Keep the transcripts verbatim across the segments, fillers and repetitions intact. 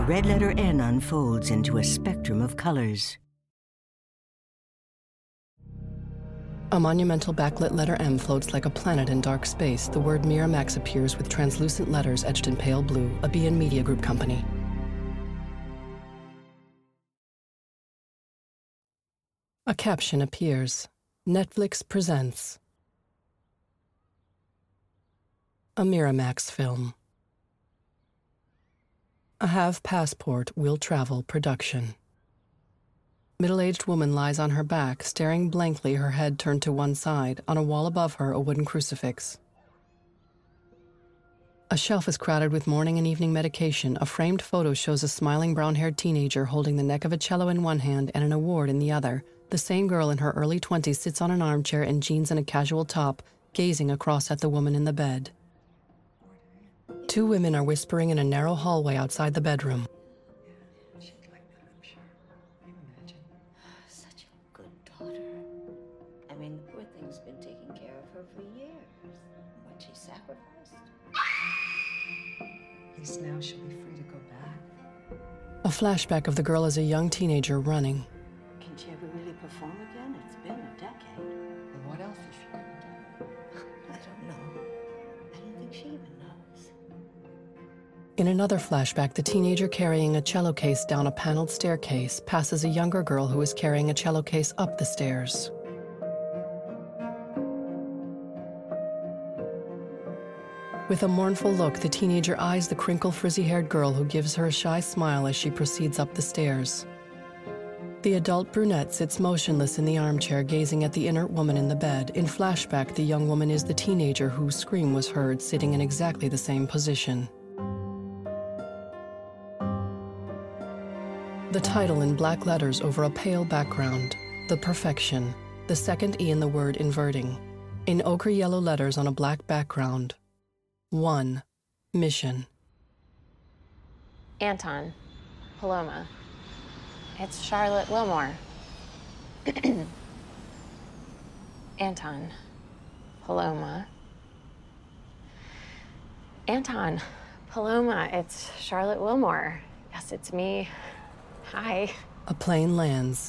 red letter N unfolds into a spectrum of colors. A monumental backlit letter M floats like a planet in dark space. The word Miramax appears with translucent letters etched in pale blue, a B N Media Group company. A caption appears. Netflix presents a Miramax film. A Have Passport Will Travel production. Middle-aged woman lies on her back, staring blankly, her head turned to one side. On a wall above her, a wooden crucifix. A shelf is crowded with morning and evening medication. A framed photo shows a smiling brown-haired teenager holding the neck of a cello in one hand and an award in the other. The same girl in her early twenties sits on an armchair in jeans and a casual top, gazing across at the woman in the bed. Two women are whispering in a narrow hallway outside the bedroom. I mean, the poor thing's been taking care of her for years. What she sacrificed. At least now she'll be free to go back. A flashback of the girl as a young teenager running. Can she ever really perform again? It's been a decade. And what else is she going to do? I don't know. I don't think she even knows. In another flashback, the teenager carrying a cello case down a paneled staircase passes a younger girl who is carrying a cello case up the stairs. With a mournful look, the teenager eyes the crinkle, frizzy-haired girl who gives her a shy smile as she proceeds up the stairs. The adult brunette sits motionless in the armchair, gazing at the inert woman in the bed. In flashback, the young woman is the teenager whose scream was heard, sitting in exactly the same position. The title in black letters over a pale background, The Perfection, the second E in the word inverting. In ochre yellow letters on a black background, One, mission. Anton, Paloma, it's Charlotte Wilmore. Anton, Paloma. Anton, Paloma, it's Charlotte Wilmore. Yes, it's me. Hi. A plane lands.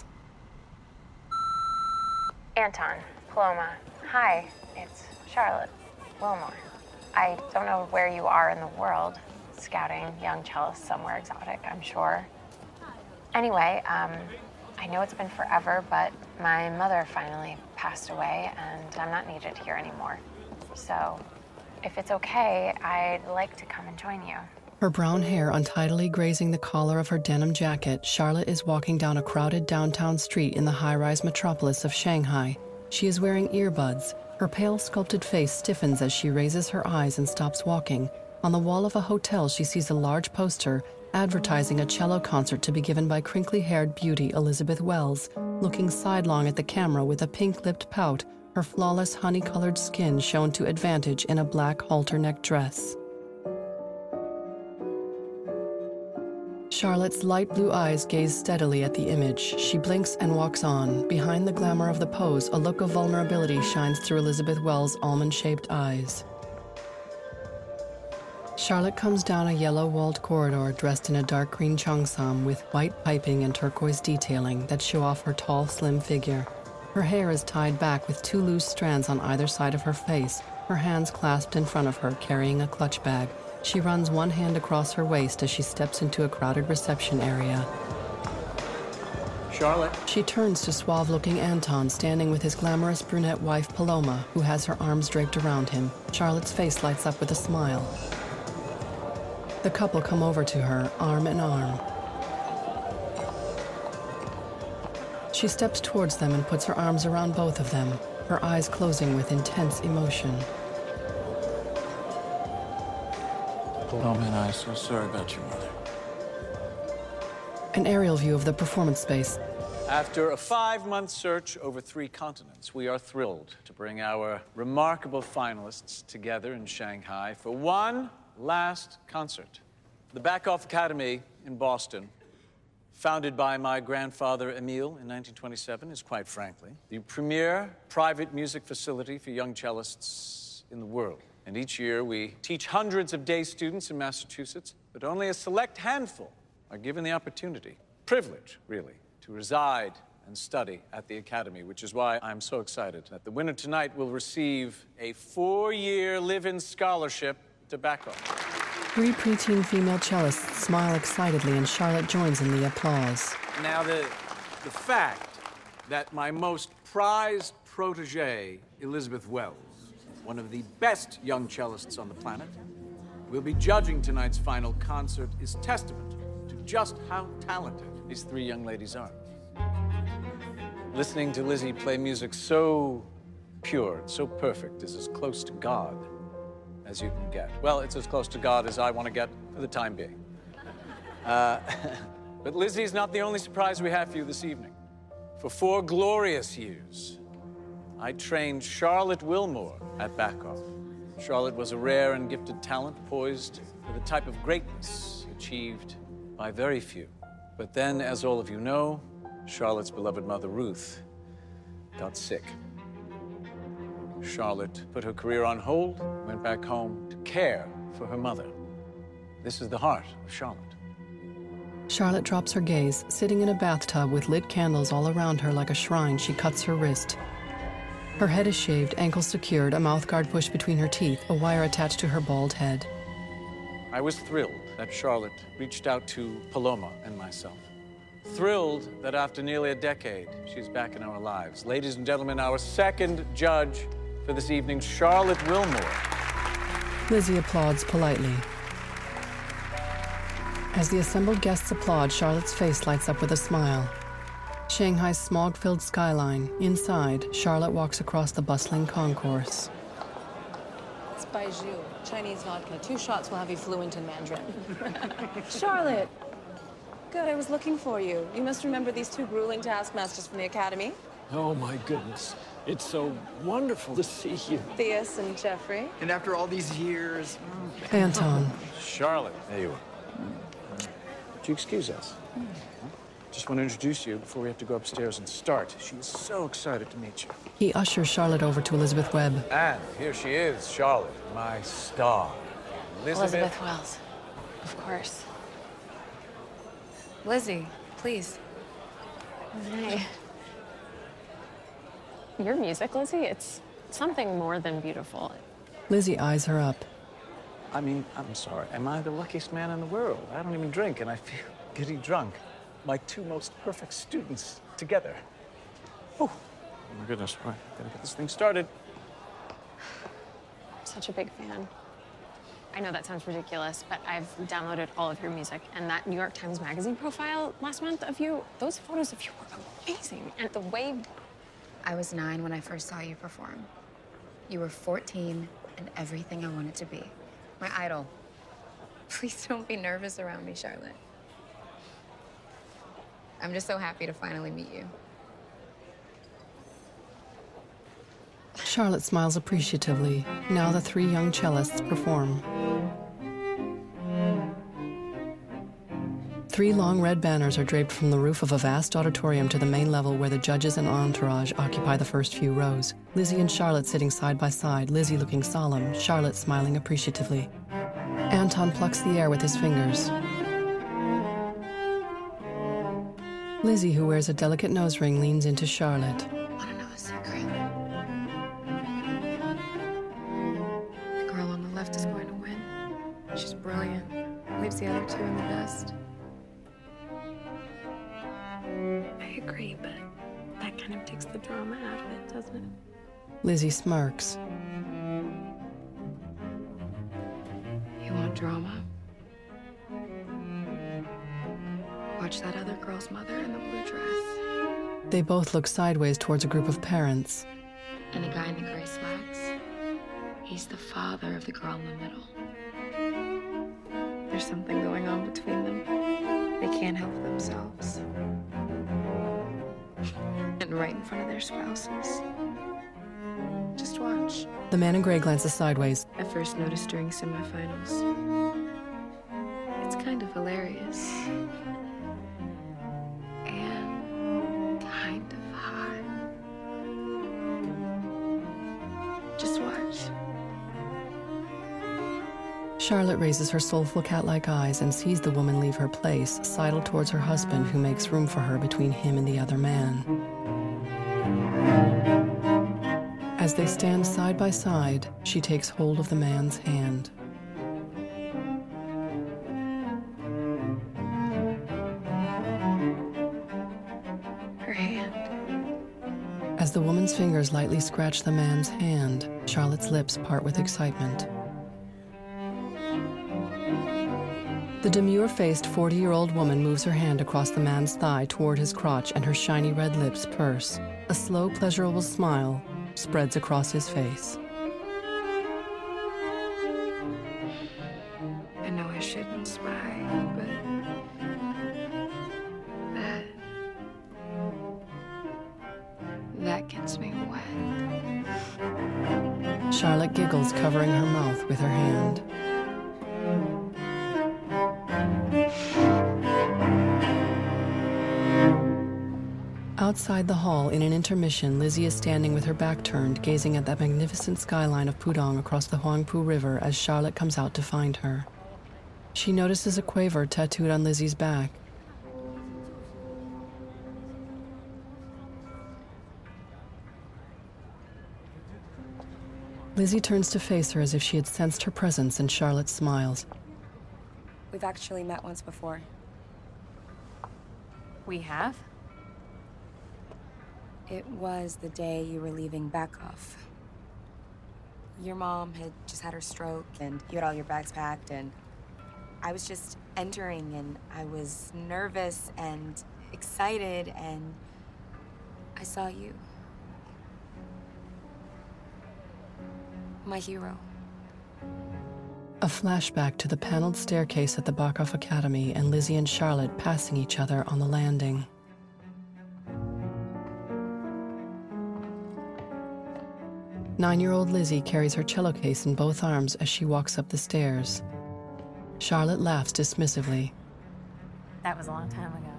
Anton, Paloma, hi, it's Charlotte Wilmore. I don't know where you are in the world, scouting young cellists somewhere exotic, I'm sure. Anyway, um, I know it's been forever, but my mother finally passed away, and I'm not needed here anymore. So, if it's okay, I'd like to come and join you. Her brown hair untidily grazing the collar of her denim jacket, Charlotte is walking down a crowded downtown street in the high-rise metropolis of Shanghai. She is wearing earbuds. Her pale, sculpted face stiffens as she raises her eyes and stops walking. On the wall of a hotel, she sees a large poster advertising a cello concert to be given by crinkly-haired beauty Elizabeth Wells, looking sidelong at the camera with a pink-lipped pout, her flawless honey-colored skin shown to advantage in a black halter-neck dress. Charlotte's light blue eyes gaze steadily at the image. She blinks and walks on. Behind the glamour of the pose, a look of vulnerability shines through Elizabeth Wells' almond-shaped eyes. Charlotte comes down a yellow-walled corridor dressed in a dark green cheongsam with white piping and turquoise detailing that show off her tall, slim figure. Her hair is tied back with two loose strands on either side of her face, her hands clasped in front of her, carrying a clutch bag. She runs one hand across her waist as she steps into a crowded reception area. Charlotte. She turns to suave-looking Anton, standing with his glamorous brunette wife, Paloma, who has her arms draped around him. Charlotte's face lights up with a smile. The couple come over to her, arm in arm. She steps towards them and puts her arms around both of them, her eyes closing with intense emotion. Oh, man, I'm so sorry about your mother. An aerial view of the performance space. After a five-month search over three continents, we are thrilled to bring our remarkable finalists together in Shanghai for one last concert. The Backhoff Academy in Boston, founded by my grandfather Emile in nineteen twenty-seven, is quite frankly the premier private music facility for young cellists in the world. And each year we teach hundreds of day students in Massachusetts, but only a select handful are given the opportunity, privilege, really, to reside and study at the Academy, which is why I'm so excited that the winner tonight will receive a four-year live-in scholarship to Bacco. Three preteen female cellists smile excitedly, and Charlotte joins in the applause. Now, the, the fact that my most prized protege, Elizabeth Wells, one of the best young cellists on the planet, will be judging tonight's final concert is testament to just how talented these three young ladies are. Listening to Lizzie play music so pure and so perfect is as close to God as you can get. Well, it's as close to God as I want to get for the time being. Uh, but Lizzie's not the only surprise we have for you this evening. For four glorious years, I trained Charlotte Wilmore at Bacco. Charlotte was a rare and gifted talent, poised for the type of greatness achieved by very few. But then, as all of you know, Charlotte's beloved mother, Ruth, got sick. Charlotte put her career on hold, went back home to care for her mother. This is the heart of Charlotte. Charlotte drops her gaze. Sitting in a bathtub with lit candles all around her like a shrine, she cuts her wrist. Her head is shaved, ankles secured, a mouthguard pushed between her teeth, a wire attached to her bald head. I was thrilled that Charlotte reached out to Paloma and myself. Thrilled that after nearly a decade, she's back in our lives. Ladies and gentlemen, our second judge for this evening, Charlotte Wilmore. Lizzie applauds politely. As the assembled guests applaud, Charlotte's face lights up with a smile. Shanghai's smog-filled skyline. Inside, Charlotte walks across the bustling concourse. It's Baiju, Chinese vodka. Two shots will have you fluent in Mandarin. Charlotte! Good, I was looking for you. You must remember these two grueling taskmasters from the Academy. Oh, my goodness. It's so wonderful to see you. Theus and Jeffrey. And after all these years... Anton. Charlotte. There you are. Would you excuse us? Just want to introduce you before we have to go upstairs and start. She's so excited to meet you. He ushers Charlotte over to Elizabeth Webb. And here she is, Charlotte, my star. Elizabeth, Elizabeth Wells, of course. Lizzie, please. Hi. Your music, Lizzie, it's something more than beautiful. Lizzie eyes her up. I mean, I'm sorry. Am I the luckiest man in the world? I don't even drink, and I feel giddy drunk. My two most perfect students together. Oh, my goodness. All right, gotta get this thing started. I'm such a big fan. I know that sounds ridiculous, but I've downloaded all of your music, and that New York Times Magazine profile last month of you, those photos of you were amazing. And the way... I was nine when I first saw you perform. You were fourteen and everything I wanted to be. My idol. Please don't be nervous around me, Charlotte. I'm just so happy to finally meet you. Charlotte smiles appreciatively. Now the three young cellists perform. Three long red banners are draped from the roof of a vast auditorium to the main level where the judges and entourage occupy the first few rows. Lizzie and Charlotte sitting side by side, Lizzie looking solemn, Charlotte smiling appreciatively. Anton plucks the air with his fingers. Lizzie, who wears a delicate nose ring, leans into Charlotte. Want to know a secret? The girl on the left is going to win. She's brilliant. Leaves the other two in the dust. I agree, but that kind of takes the drama out of it, doesn't it? Lizzie smirks. You want drama? Watch that other girl's mother in the blue dress. They both look sideways towards a group of parents. And the guy in the gray slacks. He's the father of the girl in the middle. There's something going on between them. They can't help themselves. And right in front of their spouses. Just watch. The man in gray glances sideways. I first noticed during semifinals. It's kind of hilarious. And kind of hot. Just watch. Charlotte raises her soulful cat-like eyes and sees the woman leave her place, sidle towards her husband, who makes room for her between him and the other man. As they stand side by side, she takes hold of the man's hand. Her hand. As the woman's fingers lightly scratch the man's hand, Charlotte's lips part with excitement. The demure-faced forty-year-old woman moves her hand across the man's thigh toward his crotch, and her shiny red lips purse. A slow, pleasurable smile spreads across his face. I know I shouldn't spy, but that that gets me wet. Charlotte giggles, covering her mouth with her hand. Outside the hall, in an intermission, Lizzie is standing with her back turned, gazing at that magnificent skyline of Pudong across the Huangpu River as Charlotte comes out to find her. She notices a quaver tattooed on Lizzie's back. Lizzie turns to face her as if she had sensed her presence, and Charlotte smiles. We've actually met once before. We have? It was the day you were leaving back off. Your mom had just had her stroke, and you had all your bags packed, and I was just entering, and I was nervous and excited, and I saw you. My hero. A flashback to the paneled staircase at the Bachoff Academy and Lizzie and Charlotte passing each other on the landing. Nine-year-old Lizzie carries her cello case in both arms as she walks up the stairs. Charlotte laughs dismissively. That was a long time ago.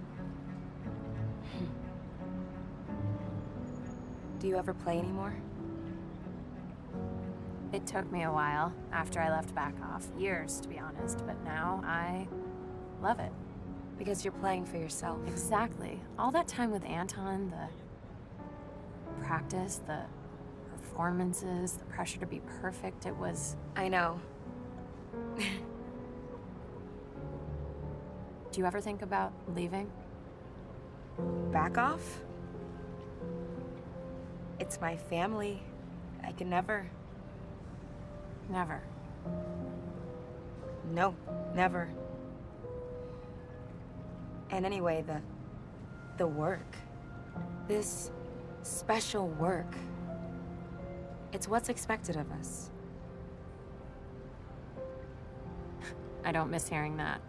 Do you ever play anymore? It took me a while after I left Bacchoff. Years, to be honest, but now I love it. Because you're playing for yourself. Exactly. All that time with Anton, the practice, the performances, the pressure to be perfect, it was... I know. Do you ever think about leaving? Bacchoff? It's my family. I can never. Never. No, never. And anyway, the... the work. This special work. It's what's expected of us. I don't miss hearing that.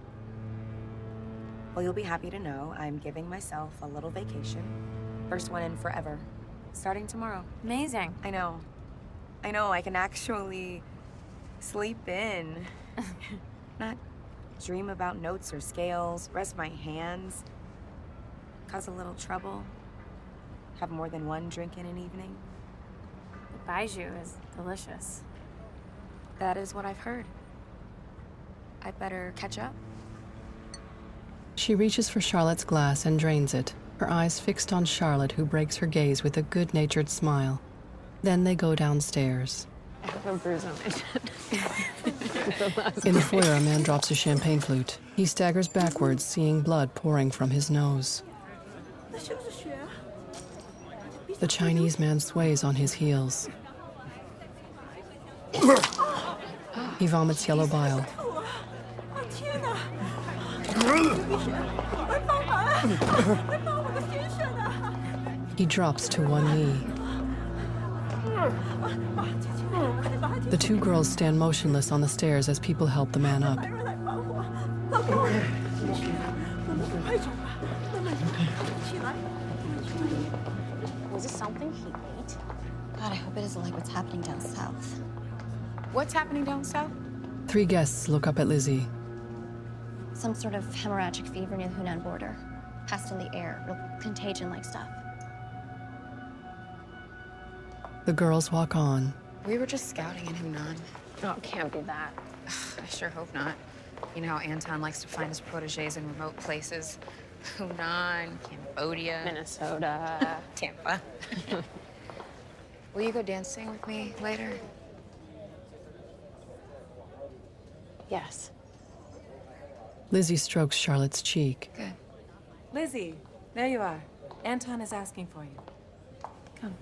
Well, you'll be happy to know I'm giving myself a little vacation. First one in forever. Starting tomorrow. Amazing. I know. I know, I can actually sleep in. Not dream about notes or scales, rest my hands, cause a little trouble, have more than one drink in an evening. The baijiu is delicious. That is what I've heard. I'd better catch up. She reaches for Charlotte's glass and drains it, her eyes fixed on Charlotte, who breaks her gaze with a good-natured smile. Then they go downstairs. I have a bruise on my chin. In the foyer, a man drops a champagne flute. He staggers backwards, seeing blood pouring from his nose. The Chinese man sways on his heels. He vomits yellow bile. He drops to one knee. The two girls stand motionless on the stairs as people help the man up. Was this something he ate? God, I hope it isn't like what's happening down south. What's happening down south? Three guests look up at Lizzie. Some sort of hemorrhagic fever near the Hunan border. Passed in the air, real contagion-like stuff. The girls walk on. We were just scouting in Hunan. Oh, it can't be that. I sure hope not. You know how Anton likes to find his proteges in remote places. Hunan, Cambodia. Minnesota. Tampa. Will you go dancing with me later? Yes. Lizzie strokes Charlotte's cheek. Good. Lizzie, there you are. Anton is asking for you. Come.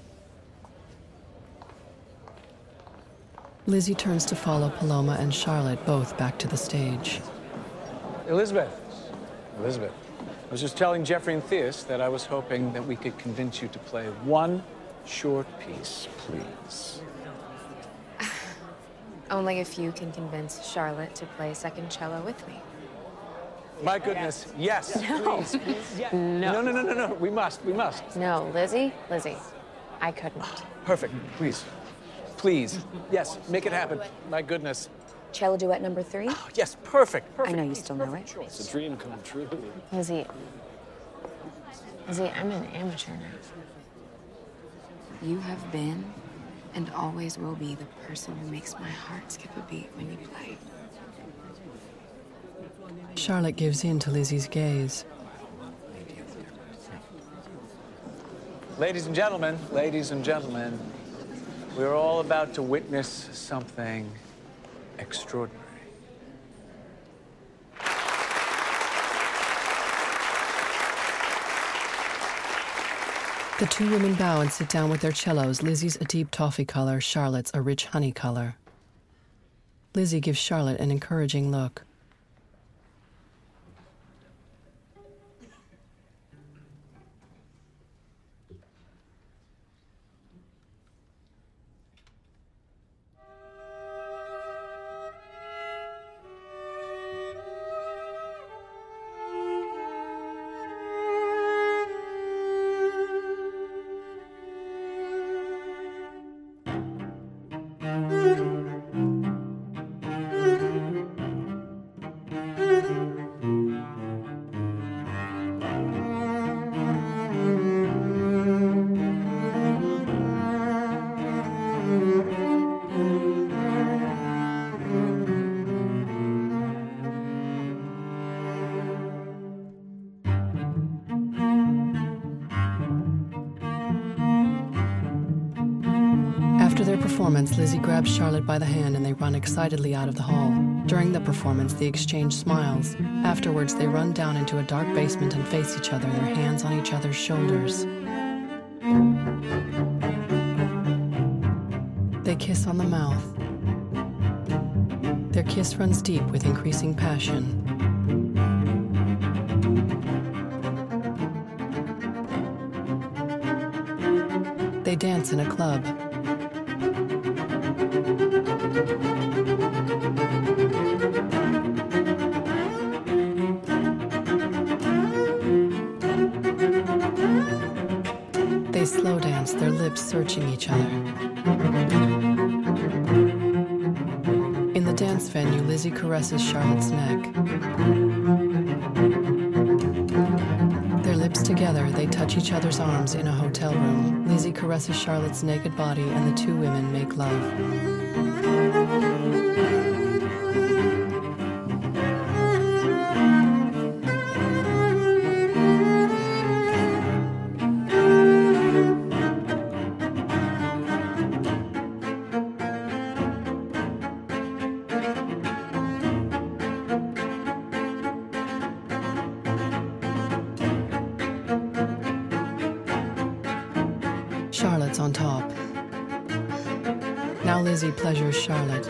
Lizzie turns to follow Paloma and Charlotte both back to the stage. Elizabeth. Elizabeth. I was just telling Jeffrey and Theus that I was hoping that we could convince you to play one short piece, please. Only if you can convince Charlotte to play second cello with me. My goodness, yes, No. please, please, yes. No. No, no, no, no, no, we must, we must. No, Lizzie, Lizzie, I couldn't. Perfect, please. Please, yes, make it happen. My goodness. Cello duet number three? Oh, yes, perfect, perfect. I know you still know it. It's a dream come true. Lizzie, Lizzie, I'm an amateur now. You have been and always will be the person who makes my heart skip a beat when you play. Charlotte gives in to Lizzie's gaze. Ladies and gentlemen, ladies and gentlemen, we're all about to witness something extraordinary. The two women bow and sit down with their cellos, Lizzie's a deep toffee color, Charlotte's a rich honey color. Lizzie gives Charlotte an encouraging look. After their performance, Lizzie grabs Charlotte by the hand and they run excitedly out of the hall. During the performance, they exchange smiles. Afterwards, they run down into a dark basement and face each other, their hands on each other's shoulders. They kiss on the mouth. Their kiss runs deep with increasing passion. They dance in a club. They slow dance, their lips searching each other. In the dance venue, Lizzie caresses Charlotte's neck. Their lips together, they touch each other's arms in a hotel room. Lizzie caresses Charlotte's naked body and the two women make love. Charlotte's on top. Now Lizzie pleasures Charlotte.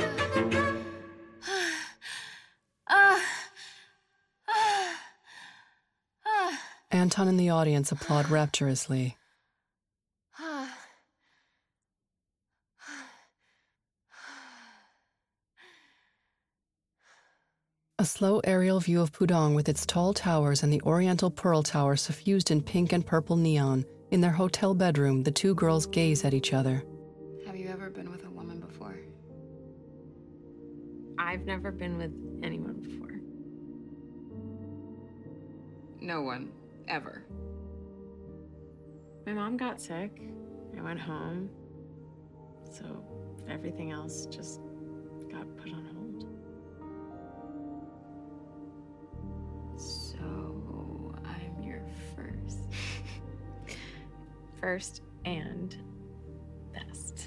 Anton and the audience applaud rapturously. A slow aerial view of Pudong with its tall towers and the Oriental Pearl Tower suffused in pink and purple neon. In their hotel bedroom, the two girls gaze at each other. Have you ever been with a woman before? I've never been with anyone before. No one, ever. My mom got sick. I went home. So everything else just got put on hold. So I'm your first. First and best.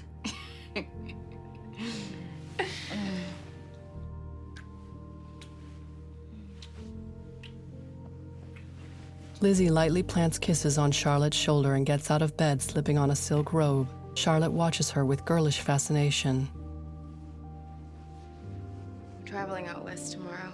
Lizzie lightly plants kisses on Charlotte's shoulder and gets out of bed, slipping on a silk robe. Charlotte watches her with girlish fascination. I'm traveling out west tomorrow.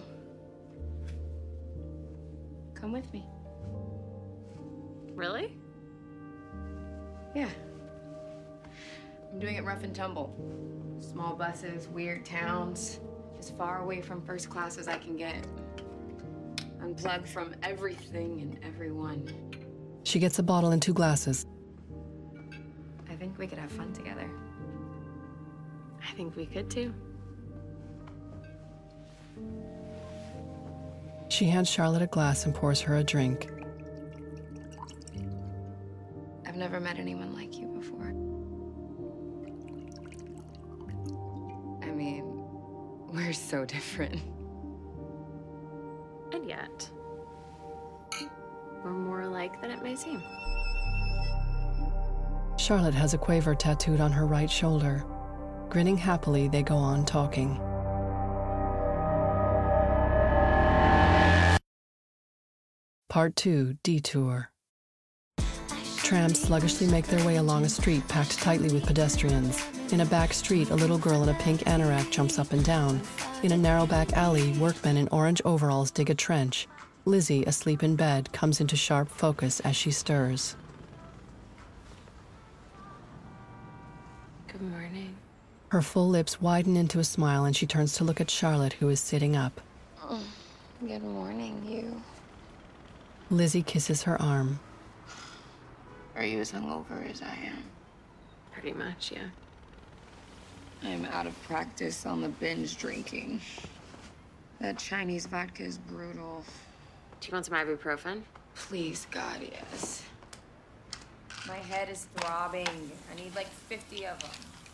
Come with me. Really? Yeah. I'm doing it rough and tumble. Small buses, weird towns, as far away from first class as I can get. Unplugged from everything and everyone. She gets a bottle and two glasses. I think we could have fun together. I think we could too. She hands Charlotte a glass and pours her a drink. I've never met anyone like you before. I mean, we're so different. And yet, we're more alike than it may seem. Charlotte has a quaver tattooed on her right shoulder. Grinning happily, they go on talking. Part two, Detour. Trams sluggishly make their way along a street packed tightly with pedestrians. In a back street, a little girl in a pink anorak jumps up and down. In a narrow back alley, workmen in orange overalls dig a trench. Lizzie, asleep in bed, comes into sharp focus as she stirs. Good morning. Her full lips widen into a smile and she turns to look at Charlotte, who is sitting up. Oh, good morning, you. Lizzie kisses her arm. Are you as hungover as I am? Pretty much, yeah. I'm out of practice on the binge drinking. That Chinese vodka is brutal. Do you want some ibuprofen? Please, God, yes. My head is throbbing. I need like fifty of them.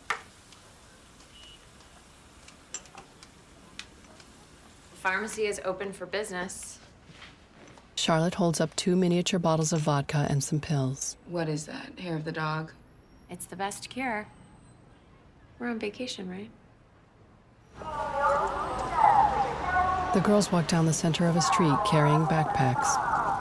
The pharmacy is open for business. Charlotte holds up two miniature bottles of vodka and some pills. What is that? Hair of the dog? It's the best cure. We're on vacation, right? The girls walk down the center of a street carrying backpacks.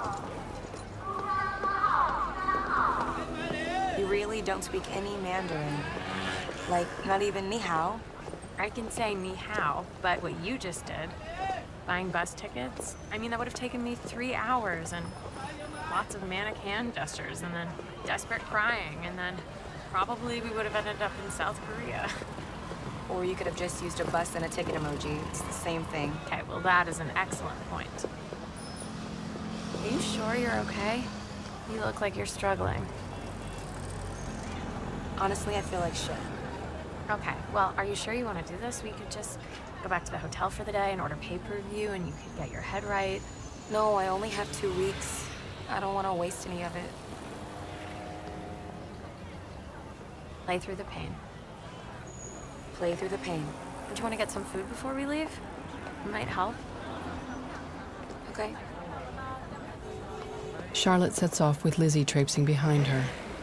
You really don't speak any Mandarin? Like, not even ni hao? I can say ni hao, but what you just did, buying bus tickets, I mean, that would have taken me three hours and lots of manic hand gestures and then desperate crying and then probably we would have ended up in South Korea. Or you could have just used a bus and a ticket emoji. It's the same thing. Okay, well, that is an excellent point. Are you sure you're okay? You look like you're struggling. Honestly, I feel like shit. Okay, well, are you sure you want to do this? We could just go back to the hotel for the day and order pay-per-view and you could get your head right. No, I only have two weeks. I don't want to waste any of it. Play through the pain. Play through the pain. Do you want to get some food before we leave? It might help. Okay. Charlotte sets off with Lizzie traipsing behind her.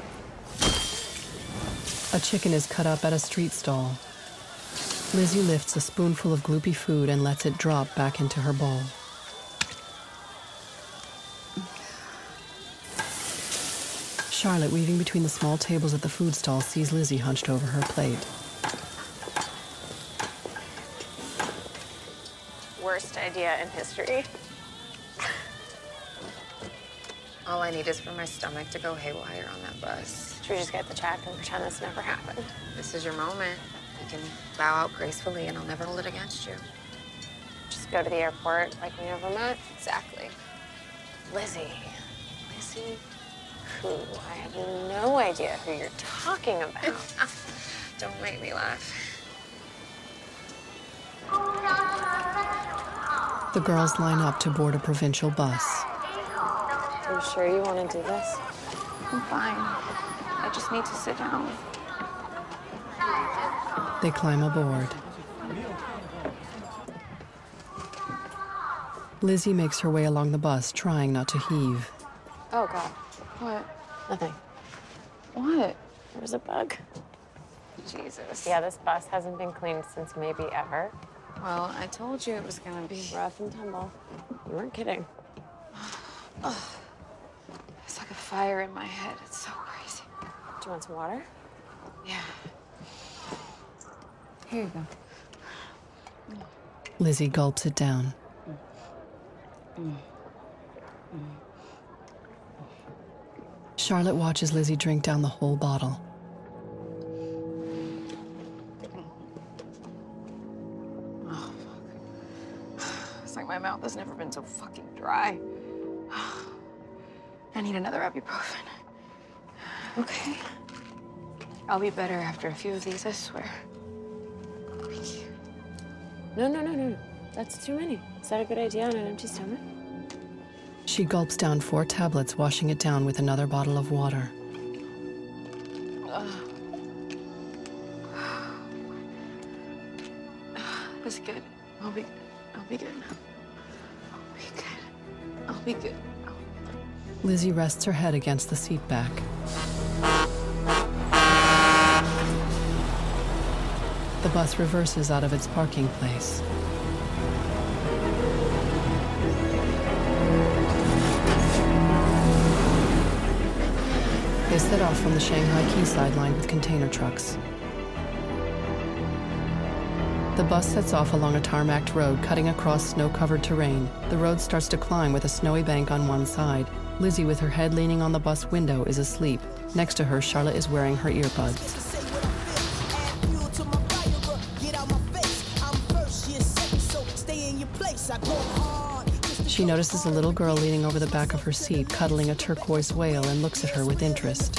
A chicken is cut up at a street stall. Lizzie lifts a spoonful of gloopy food and lets it drop back into her bowl. Charlotte, weaving between the small tables at the food stall, sees Lizzie hunched over her plate. Worst idea in history. All I need is for my stomach to go haywire on that bus. Should we just get the check and pretend this never happened? This is your moment. You can bow out gracefully and I'll never hold it against you. Just go to the airport like we never met? Exactly. Lizzie. Lizzie who? I have no idea who you're talking about. Don't make me laugh. The girls line up to board a provincial bus. Are you sure you want to do this? I'm fine. I just need to sit down. They climb aboard. Lizzie makes her way along the bus, trying not to heave. Oh, God. What? Nothing. What? There's a bug. Jesus. Yeah, this bus hasn't been cleaned since maybe ever. Well, I told you it was gonna be rough and tumble. You weren't kidding. Oh, it's like a fire in my head. It's so crazy. Do you want some water? Yeah. Here you go. Lizzie gulps it down. Mm. Mm. Charlotte watches Lizzie drink down the whole bottle. Oh, fuck. It's like my mouth has never been so fucking dry. I need another ibuprofen. Okay. I'll be better after a few of these, I swear. Thank you. No, no, no, no. That's too many. Is that a good idea on an empty stomach? She gulps down four tablets, washing it down with another bottle of water. Uh, that's good. I'll be, I'll be good now. I'll be good. I'll be good. Lizzie rests her head against the seat back. The bus reverses out of its parking place. They set off from the Shanghai quayside lined with container trucks. The bus sets off along a tarmacked road, cutting across snow-covered terrain. The road starts to climb with a snowy bank on one side. Lizzie, with her head leaning on the bus window, is asleep. Next to her, Charlotte is wearing her earbuds. She notices a little girl leaning over the back of her seat, cuddling a turquoise whale, and looks at her with interest.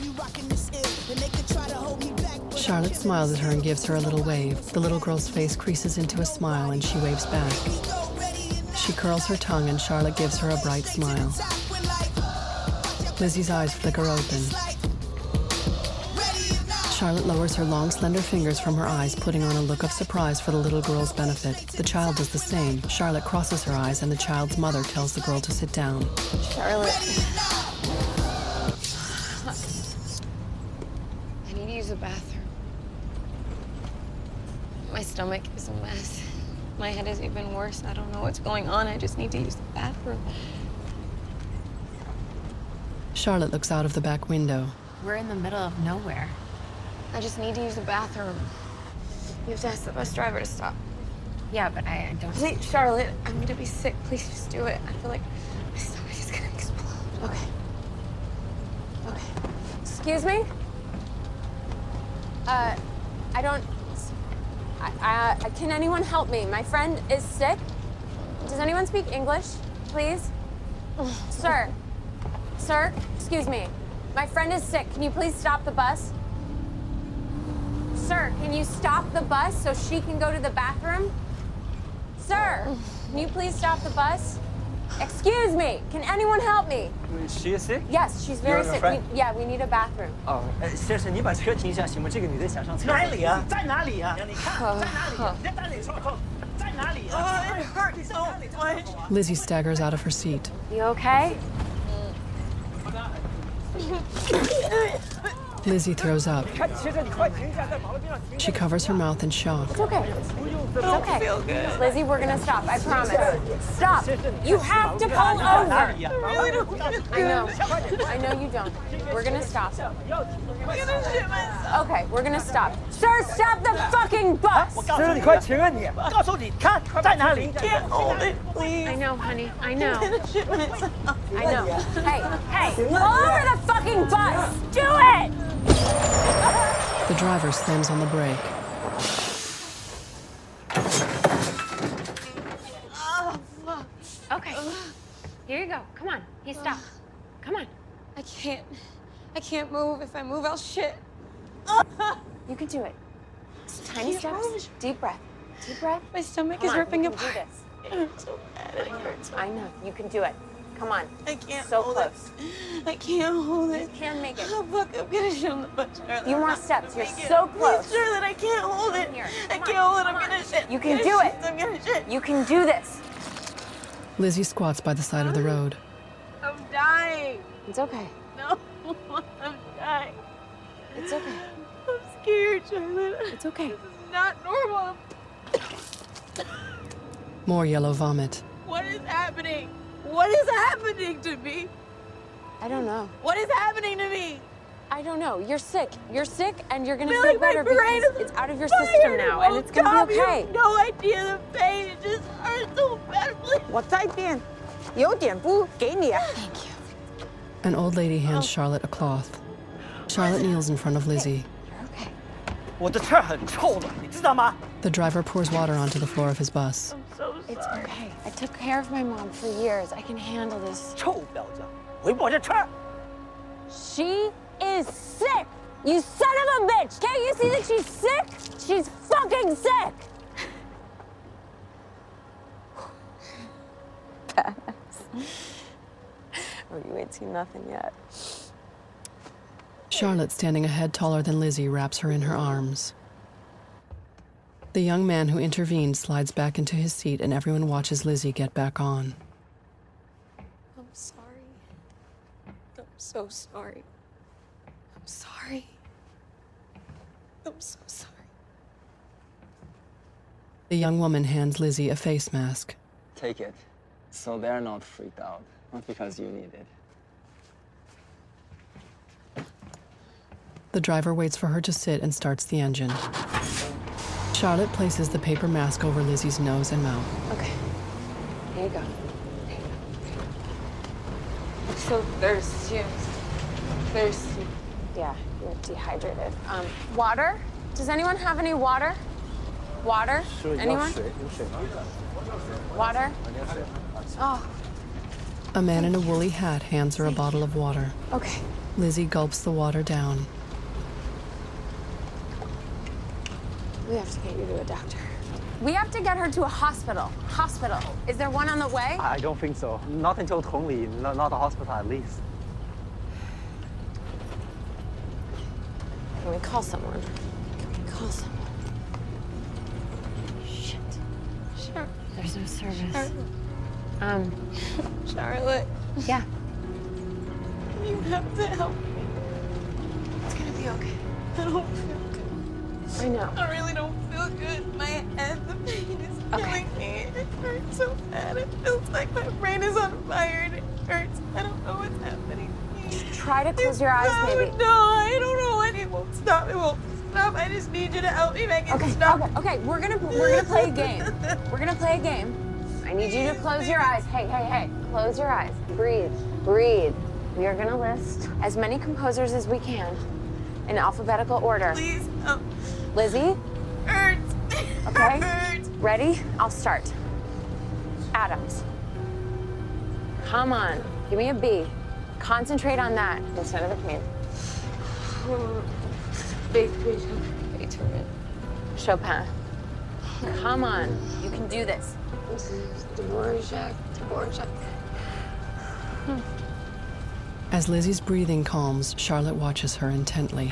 Charlotte smiles at her and gives her a little wave. The little girl's face creases into a smile, and she waves back. She curls her tongue, and Charlotte gives her a bright smile. Lizzie's eyes flicker open. Charlotte lowers her long, slender fingers from her eyes, putting on a look of surprise for the little girl's benefit. The child does the same. Charlotte crosses her eyes, and the child's mother tells the girl to sit down. Charlotte. I need to use the bathroom. My stomach is a mess. My head is even worse. I don't know what's going on. I just need to use the bathroom. Charlotte looks out of the back window. We're in the middle of nowhere. I just need to use the bathroom. You have to ask the bus driver to stop. Yeah, but I, I don't... Please, Charlotte, I'm gonna be sick. Please just do it. I feel like my stomach is gonna explode. Okay. Okay. Excuse me? Uh, I don't... I, I, can anyone help me? My friend is sick. Does anyone speak English, please? Sir. Sir, excuse me. My friend is sick. Can you please stop the bus? Sir, can you stop the bus so she can go to the bathroom? Sir, can you please stop the bus? Excuse me, can anyone help me? Is she sick? Yes, she's very sick. We, yeah, we need a bathroom. 哦，先生，你把车停一下行吗？这个女的想上厕所。哪里啊？在哪里啊？你看，在哪里？你在哪里？在哪里啊？ It hurts so much. Lizzie staggers out of her seat. You okay? Lizzie throws up. She covers her mouth in shock. It's okay. It's okay. Lizzie, we're gonna stop. I promise. Stop. You have to pull over. I know. I know you don't. We're gonna stop. Okay, we're gonna stop. Sir, stop the fucking bus! 先生，你快停啊你！告诉你，看在哪里。Can't hold it, please. I know, honey. I know. I know. Hey, hey, pull over the fucking bus! Do it! The driver slams on the brake. Okay. Here you go. Come on. He stopped. Come on. I can't. I can't move. If I move, I'll shit. You can do it. Just tiny steps. Move. Deep breath. Deep breath. My stomach Come is on, ripping you can apart. do this. It hurts so bad. It hurts. I know. You can do it. Come on. I can't so hold close. it. I can't hold it. You can make it. Oh, fuck. I'm gonna shit on the bus, Charlotte. Few more steps. You're so close. Please, Charlotte, I can't hold it. Here. I Come can't on. hold it. Come I'm on. gonna shit. You can I'm do gonna it. shit. I'm gonna shit. You can do this. Lizzie squats by the side of the road. I'm dying. It's okay. No, I'm dying. It's okay. I'm scared, Charlotte. It's okay. This is not normal. More yellow vomit. What is happening? What is happening to me? I don't know. What is happening to me? I don't know. You're sick. You're sick, and you're gonna Billy, feel better my brain because is it's out of your fired. system now, and Oh, it's gonna Tom, be you okay. have no idea the pain. It just hurts so badly. 我再变，有点不给你啊。 Thank you. An old lady hands Charlotte a cloth. Charlotte kneels in front of Lizzie. 我的车很臭的，你知道吗？ The driver pours water onto the floor of his bus. I'm so sorry. It's okay. I took care of my mom for years. I can handle this. 臭婊子，回我的车！ She is sick. You son of a bitch! Can't you see that she's sick? She's fucking sick! Badass. Oh, you ain't seen nothing yet. Charlotte, standing a head taller than Lizzie, wraps her in her arms. The young man who intervened slides back into his seat, and everyone watches Lizzie get back on. I'm sorry. I'm so sorry. I'm sorry. I'm so sorry. The young woman hands Lizzie a face mask. Take it, so they're not freaked out, not because you need it. The driver waits for her to sit and starts the engine. Charlotte places the paper mask over Lizzie's nose and mouth. Okay. Here you go. Here you go. I'm so thirsty. Thirsty. Yeah, you're dehydrated. Um, water? Does anyone have any water? Water? Anyone? Water? Oh. A man in a woolly hat hands her a bottle of water. Okay. Lizzie gulps the water down. We have to get you to a doctor. We have to get her to a hospital. Hospital. Is there one on the way? I don't think so. Not until Tongli, not, not a hospital at least. Can we call someone? Can we call someone? Shit. Sure. There's no service. Charlotte. Um. Charlotte. Yeah. You have to help me. It's gonna be okay. I don't feel good. I know. I really don't feel good. My head, the pain is Okay. killing me. It hurts so bad. It feels like my brain is on fire and it hurts. I don't know what's happening. Try to close your eyes, no, maybe. No, I don't know what. It won't stop. It won't stop. I just need you to help me make it Okay, stop. okay, okay. We're gonna we're gonna play a game. We're gonna play a game. I need you to close your eyes. Hey, hey, hey. Close your eyes. Breathe. Breathe. We are gonna list as many composers as we can in alphabetical order. Please help. Lizzie? Hurts. Okay. Hurts. Ready? I'll start. Adams. Come on. Give me a B. Concentrate on that instead of the pain. Beethoven. Beethoven. Chopin. Come on. You can do this. Dvorak. Dvorak. As Lizzie's breathing calms, Charlotte watches her intently.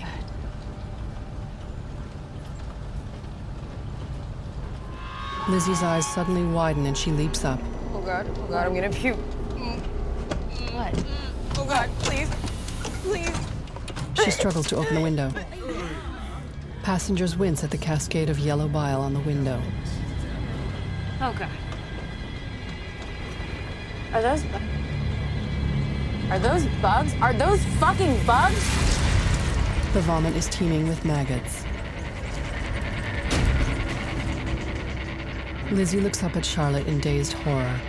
Lizzie's eyes suddenly widen and she leaps up. Oh God, oh God, I'm gonna puke. What? Oh God, please, please. She struggles to open the window. Passengers wince at the cascade of yellow bile on the window. Oh God. Are those bu- Are those bugs? Are those fucking bugs? The vomit is teeming with maggots. Lizzie looks up at Charlotte in dazed horror.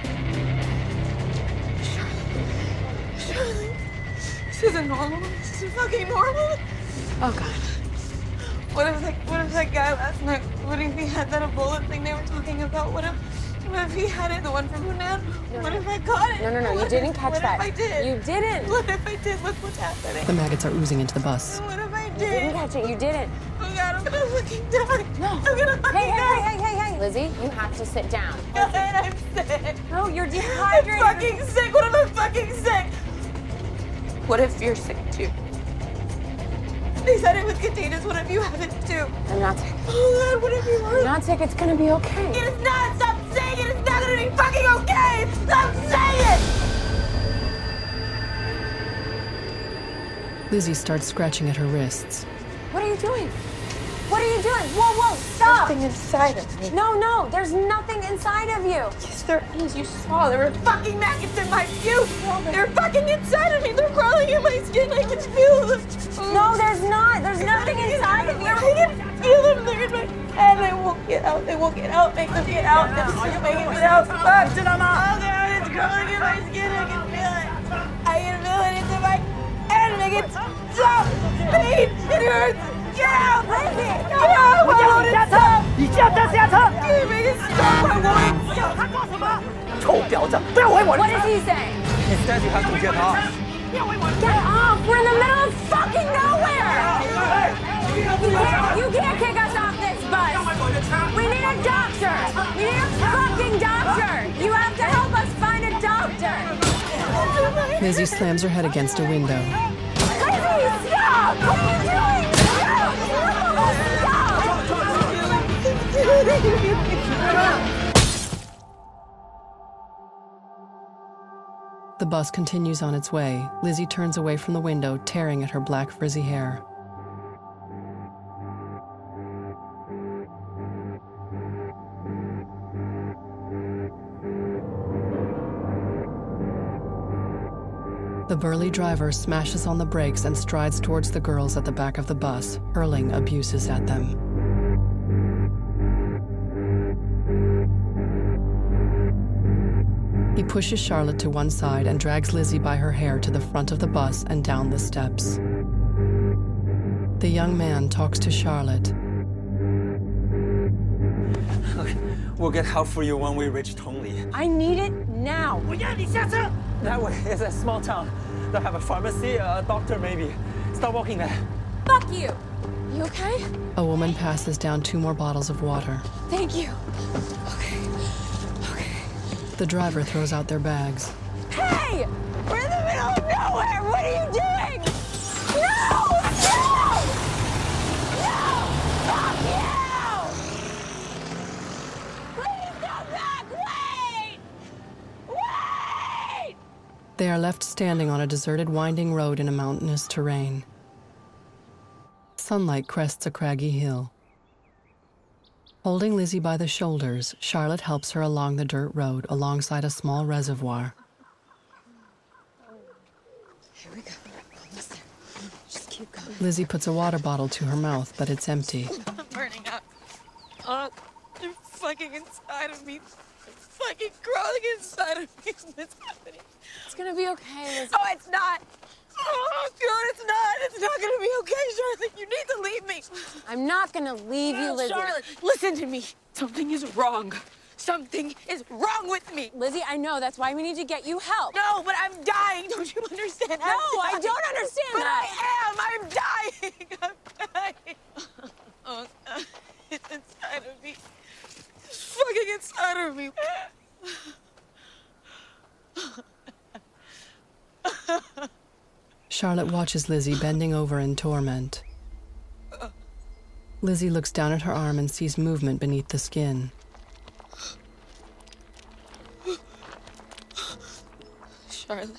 Charlotte, this isn't normal. This is fucking normal. Oh God. What if like, what if that guy last night? What if he had that Ebola thing they were talking about? What if, what if he had it, the one from Hunan? No, what no. if I caught it? No, no, no, you What didn't if- catch what that. What if I did? You didn't. What if I did? Look what's happening. The maggots are oozing into the bus. What if I You did? didn't catch it. You didn't. Oh God, I'm gonna fucking die. No. I'm gonna fucking Hey, hey, die. hey, hey, hey, hey. Lizzie, you have to sit down. God, I'm sick. No, you're I'm dehydrated. fucking sick. What if I'm fucking sick? What if you're sick too? They said it was contagious. What if you have it too? I'm not sick. Oh God, what if you I'm are? not sick. It's gonna be okay. It is not. Stop saying it. It's not gonna be fucking okay! Stop saying it! Lizzie starts scratching at her wrists. What are you doing? What are you doing? Whoa, whoa, stop! Nothing inside of me. No, no, there's nothing inside of you. Yes, there is. You saw. There were fucking maggots in my puke. They're fucking inside of me. They're crawling in my skin. I can feel them. No, there's not. There's nothing inside of you. I can feel them. They're in my head. They won't get out. They won't get out. Make them get out. They're still making it out. Fuck. Oh, God, it's crawling in my skin. I can feel it. I can feel it into my head. Make it stop. Pain. It hurts. Get out, Lizzie! Get out! 我叫你下车！你现在下车！ Make it stop! I won't. 他干什么？臭婊子！不要回我！ What does he say? He says you have to get off. Get off! We're in the middle of fucking nowhere! You can't, you can't kick us off this bus! We need a doctor! We need a fucking doctor! You have to help us find a doctor! Lizzie slams her head against a window. Lizzie, stop! What are you doing? The bus continues on its way. Lizzie turns away from the window, tearing at her black frizzy hair. The burly driver smashes on the brakes and strides towards the girls at the back of the bus, hurling abuses at them. He pushes Charlotte to one side and drags Lizzie by her hair to the front of the bus and down the steps. The young man talks to Charlotte. We'll get help for you when we reach Tongli. I need it now. 我要你下车！ That way is a small town. They'll have a pharmacy, a doctor maybe. Start walking there. Fuck you! You okay? A woman passes down two more bottles of water. Thank you. The driver throws out their bags. Hey! We're in the middle of nowhere! What are you doing? No! No! No! Fuck you! Please come back! Wait! Wait! They are left standing on a deserted winding road in a mountainous terrain. Sunlight crests a craggy hill. Holding Lizzie by the shoulders, Charlotte helps her along the dirt road alongside a small reservoir. Here we go. Almost there. Just keep going. Lizzie puts a water bottle to her mouth, but it's empty. I'm burning up. Oh, they're fucking inside of me. They're fucking crawling inside of me. What's happening? It's gonna be okay, Lizzie. Oh, it's not. Oh, God, it's not. It's not gonna be okay, Charlotte. You need to leave me. I'm not gonna leave you, Lizzie. Charlotte, listen to me. Something is wrong. Something is wrong with me. Lizzie, I know. That's why we need to get you help. No, but I'm dying. Don't you understand? No, I don't understand but that. I am. I'm dying. I'm dying. Oh, God. It's inside of me. It's fucking inside of me. Charlotte watches Lizzie bending over in torment. Lizzie looks down at her arm and sees movement beneath the skin. Charlotte.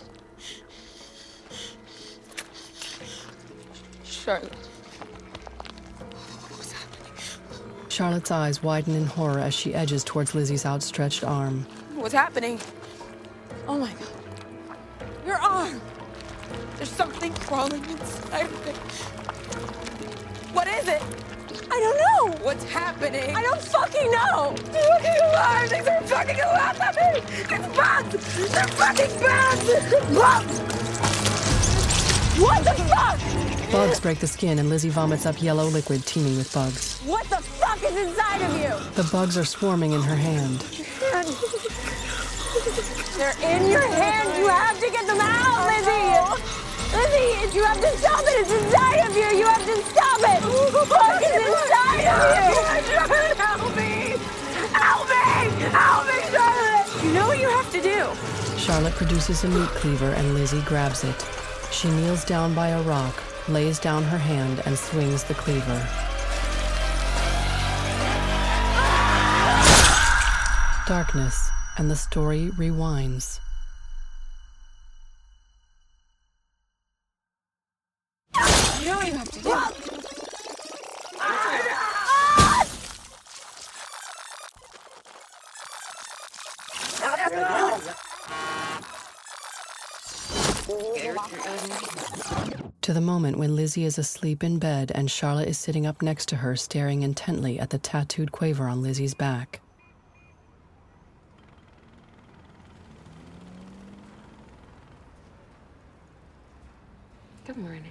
Charlotte. What's happening? Charlotte's eyes widen in horror as she edges towards Lizzie's outstretched arm. What's happening? Oh my God. Your arm. There's something crawling inside of it. What is it? I don't know. What's happening? I don't fucking know. They're fucking alive. Things are fucking alive at me. It's bugs. They're fucking bugs. Bugs. What the fuck? Bugs break the skin and Lizzie vomits up yellow liquid teeming with bugs. What the fuck is inside of you? The bugs are swarming in her hand. They're in your hand. You have to get them out, Lizzie. Lizzie, you have to stop it. It's inside of you. You have to stop it. Fuck is inside of you. Charlotte, help me. Help me. Help me, Charlotte. You know what you have to do. Charlotte produces a meat cleaver and Lizzie grabs it. She kneels down by a rock, lays down her hand, and swings the cleaver. Darkness, and the story rewinds. You know what you have to do. To the moment when Lizzie is asleep in bed and Charlotte is sitting up next to her, staring intently at the tattooed quiver on Lizzie's back. Good morning.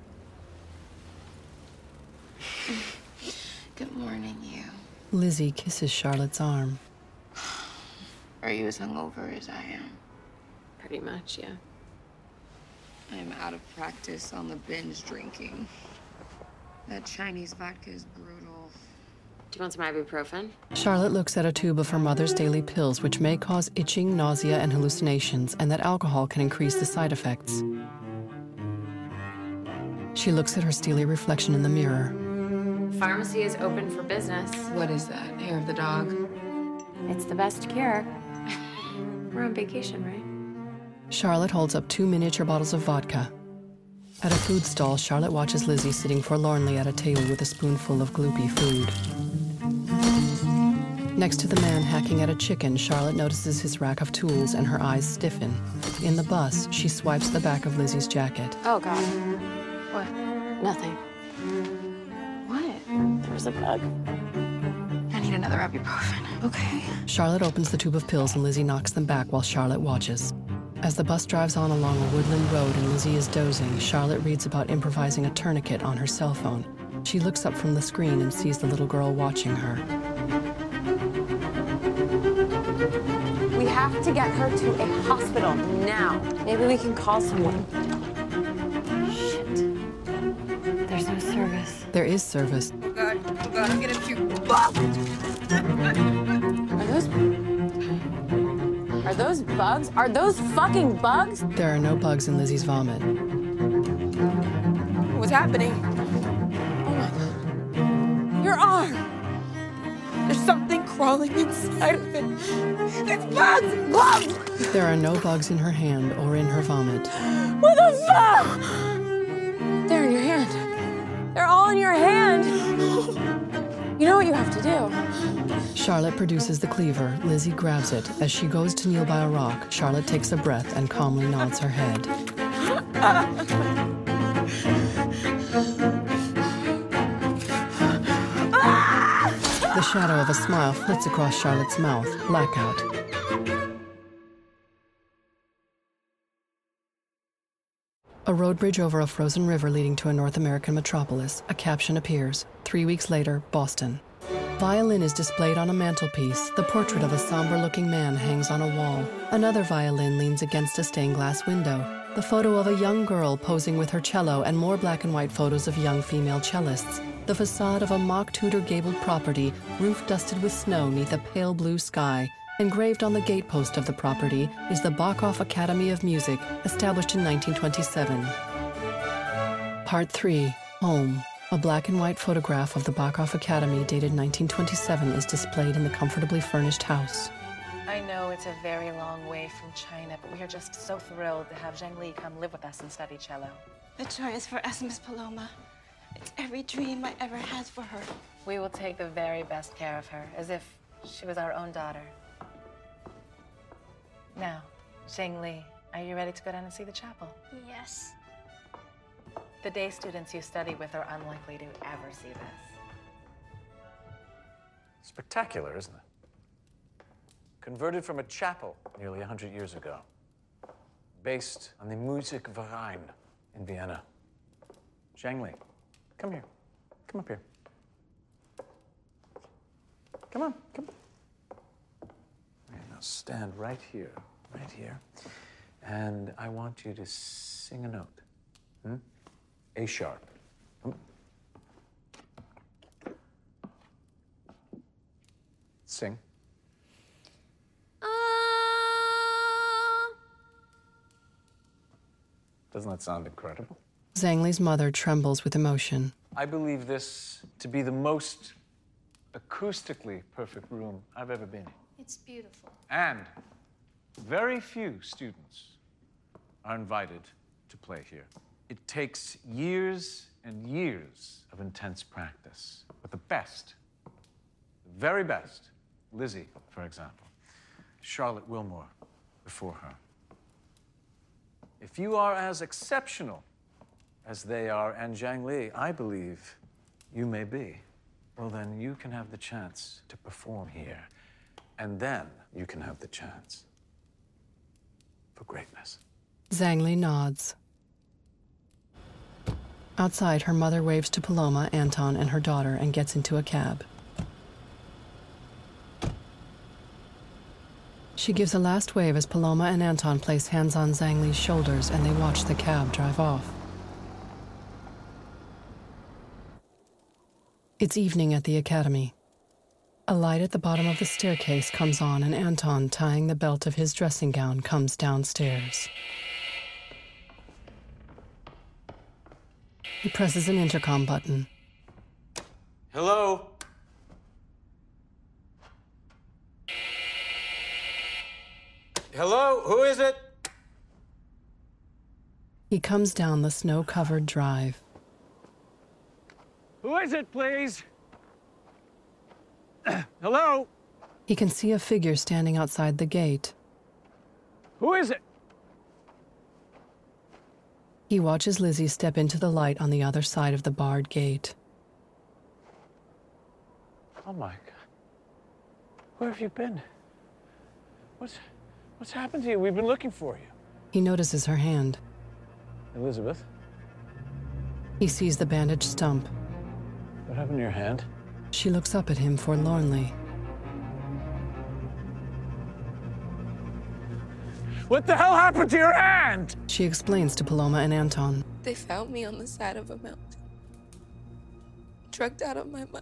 Good morning, you. Lizzie kisses Charlotte's arm. Are you as hungover as I am? Pretty much, yeah. I'm out of practice on the binge drinking. That Chinese vodka is brutal. Do you want some ibuprofen? Charlotte looks at a tube of her mother's daily pills, which may cause itching, nausea, and hallucinations, and that alcohol can increase the side effects. She looks at her steely reflection in the mirror. Pharmacy is open for business. What is that? Hair of the dog? It's the best cure. We're on vacation, right? Charlotte holds up two miniature bottles of vodka. At a food stall, Charlotte watches Lizzie sitting forlornly at a table with a spoonful of gloopy food. Next to the man hacking at a chicken, Charlotte notices his rack of tools and her eyes stiffen. In the bus, she swipes the back of Lizzie's jacket. Oh, God. What? Nothing. What? There was a bug. I need another ibuprofen. Okay. Charlotte opens the tube of pills and Lizzie knocks them back while Charlotte watches. As the bus drives on along a woodland road and Lizzie is dozing, Charlotte reads about improvising a tourniquet on her cell phone. She looks up from the screen and sees the little girl watching her. We have to get her to a hospital now. Maybe we can call someone. Shit. There's no service. There is service. Oh, God. Oh, God. I'm getting few. Are those... Are those bugs? Are those fucking bugs? There are no bugs in Lizzie's vomit. What's happening? Oh my God. Your arm! There's something crawling inside of it. It's bugs! Bugs! There are no bugs in her hand or in her vomit. What the fuck? They're in your hand. They're all in your hand. You know what you have to do. Charlotte produces the cleaver. Lizzie grabs it. As she goes to kneel by a rock, Charlotte takes a breath and calmly nods her head. The shadow of a smile flits across Charlotte's mouth. Blackout. A road bridge over a frozen river leading to a North American metropolis. A caption appears. Three weeks later, Boston. Violin is displayed on a mantelpiece. The portrait of a somber-looking man hangs on a wall. Another violin leans against a stained-glass window. The photo of a young girl posing with her cello and more black and white photos of young female cellists. The facade of a mock Tudor gabled property, roof dusted with snow neath a pale blue sky. Engraved on the gatepost of the property is the Bachoff Academy of Music, established in nineteen twenty-seven. Part three, Home. A black and white photograph of the Bachoff Academy dated nineteen twenty-seven is displayed in the comfortably furnished house. I know it's a very long way from China, but we are just so thrilled to have Zheng Li come live with us and study cello. The joy is for us, Miss Paloma. It's every dream I ever had for her. We will take the very best care of her, as if she was our own daughter. Now, Zheng Li, are you ready to go down and see the chapel? Yes. The day students you study with are unlikely to ever see this. Spectacular, isn't it? Converted from a chapel nearly a hundred years ago. Based on the Musikverein in Vienna. Zheng Li, come here. Come up here. Come on, come on. Now stand right here, right here. And I want you to sing a note. Hmm? A sharp. Hmm? Sing. Uh... Doesn't that sound incredible? Zheng Li's mother trembles with emotion. I believe this to be the most acoustically perfect room I've ever been in. It's beautiful. And very few students are invited to play here. It takes years and years of intense practice. But the best, the very best, Lizzie, for example, Charlotte Wilmore before her. If you are as exceptional as they are, and Zhang Li, I believe you may be, well, then you can have the chance to perform here. And then you can have the chance for greatness. Zhang Li nods. Outside, her mother waves to Paloma, Anton, and her daughter and gets into a cab. She gives a last wave as Paloma and Anton place hands on Zhang Li's shoulders and they watch the cab drive off. It's evening at the academy. A light at the bottom of the staircase comes on and Anton, tying the belt of his dressing gown, comes downstairs. He presses an intercom button. Hello? Hello? Who is it? He comes down the snow-covered drive. Who is it, please? Hello? He can see a figure standing outside the gate. Who is it? He watches Lizzie step into the light on the other side of the barred gate. Oh my God. Where have you been? What's, what's happened to you? We've been looking for you. He notices her hand. Elizabeth? He sees the bandaged stump. What happened to your hand? She looks up at him forlornly. What the hell happened to your hand? She explains to Paloma and Anton. They found me on the side of a mountain, drugged out of my mind,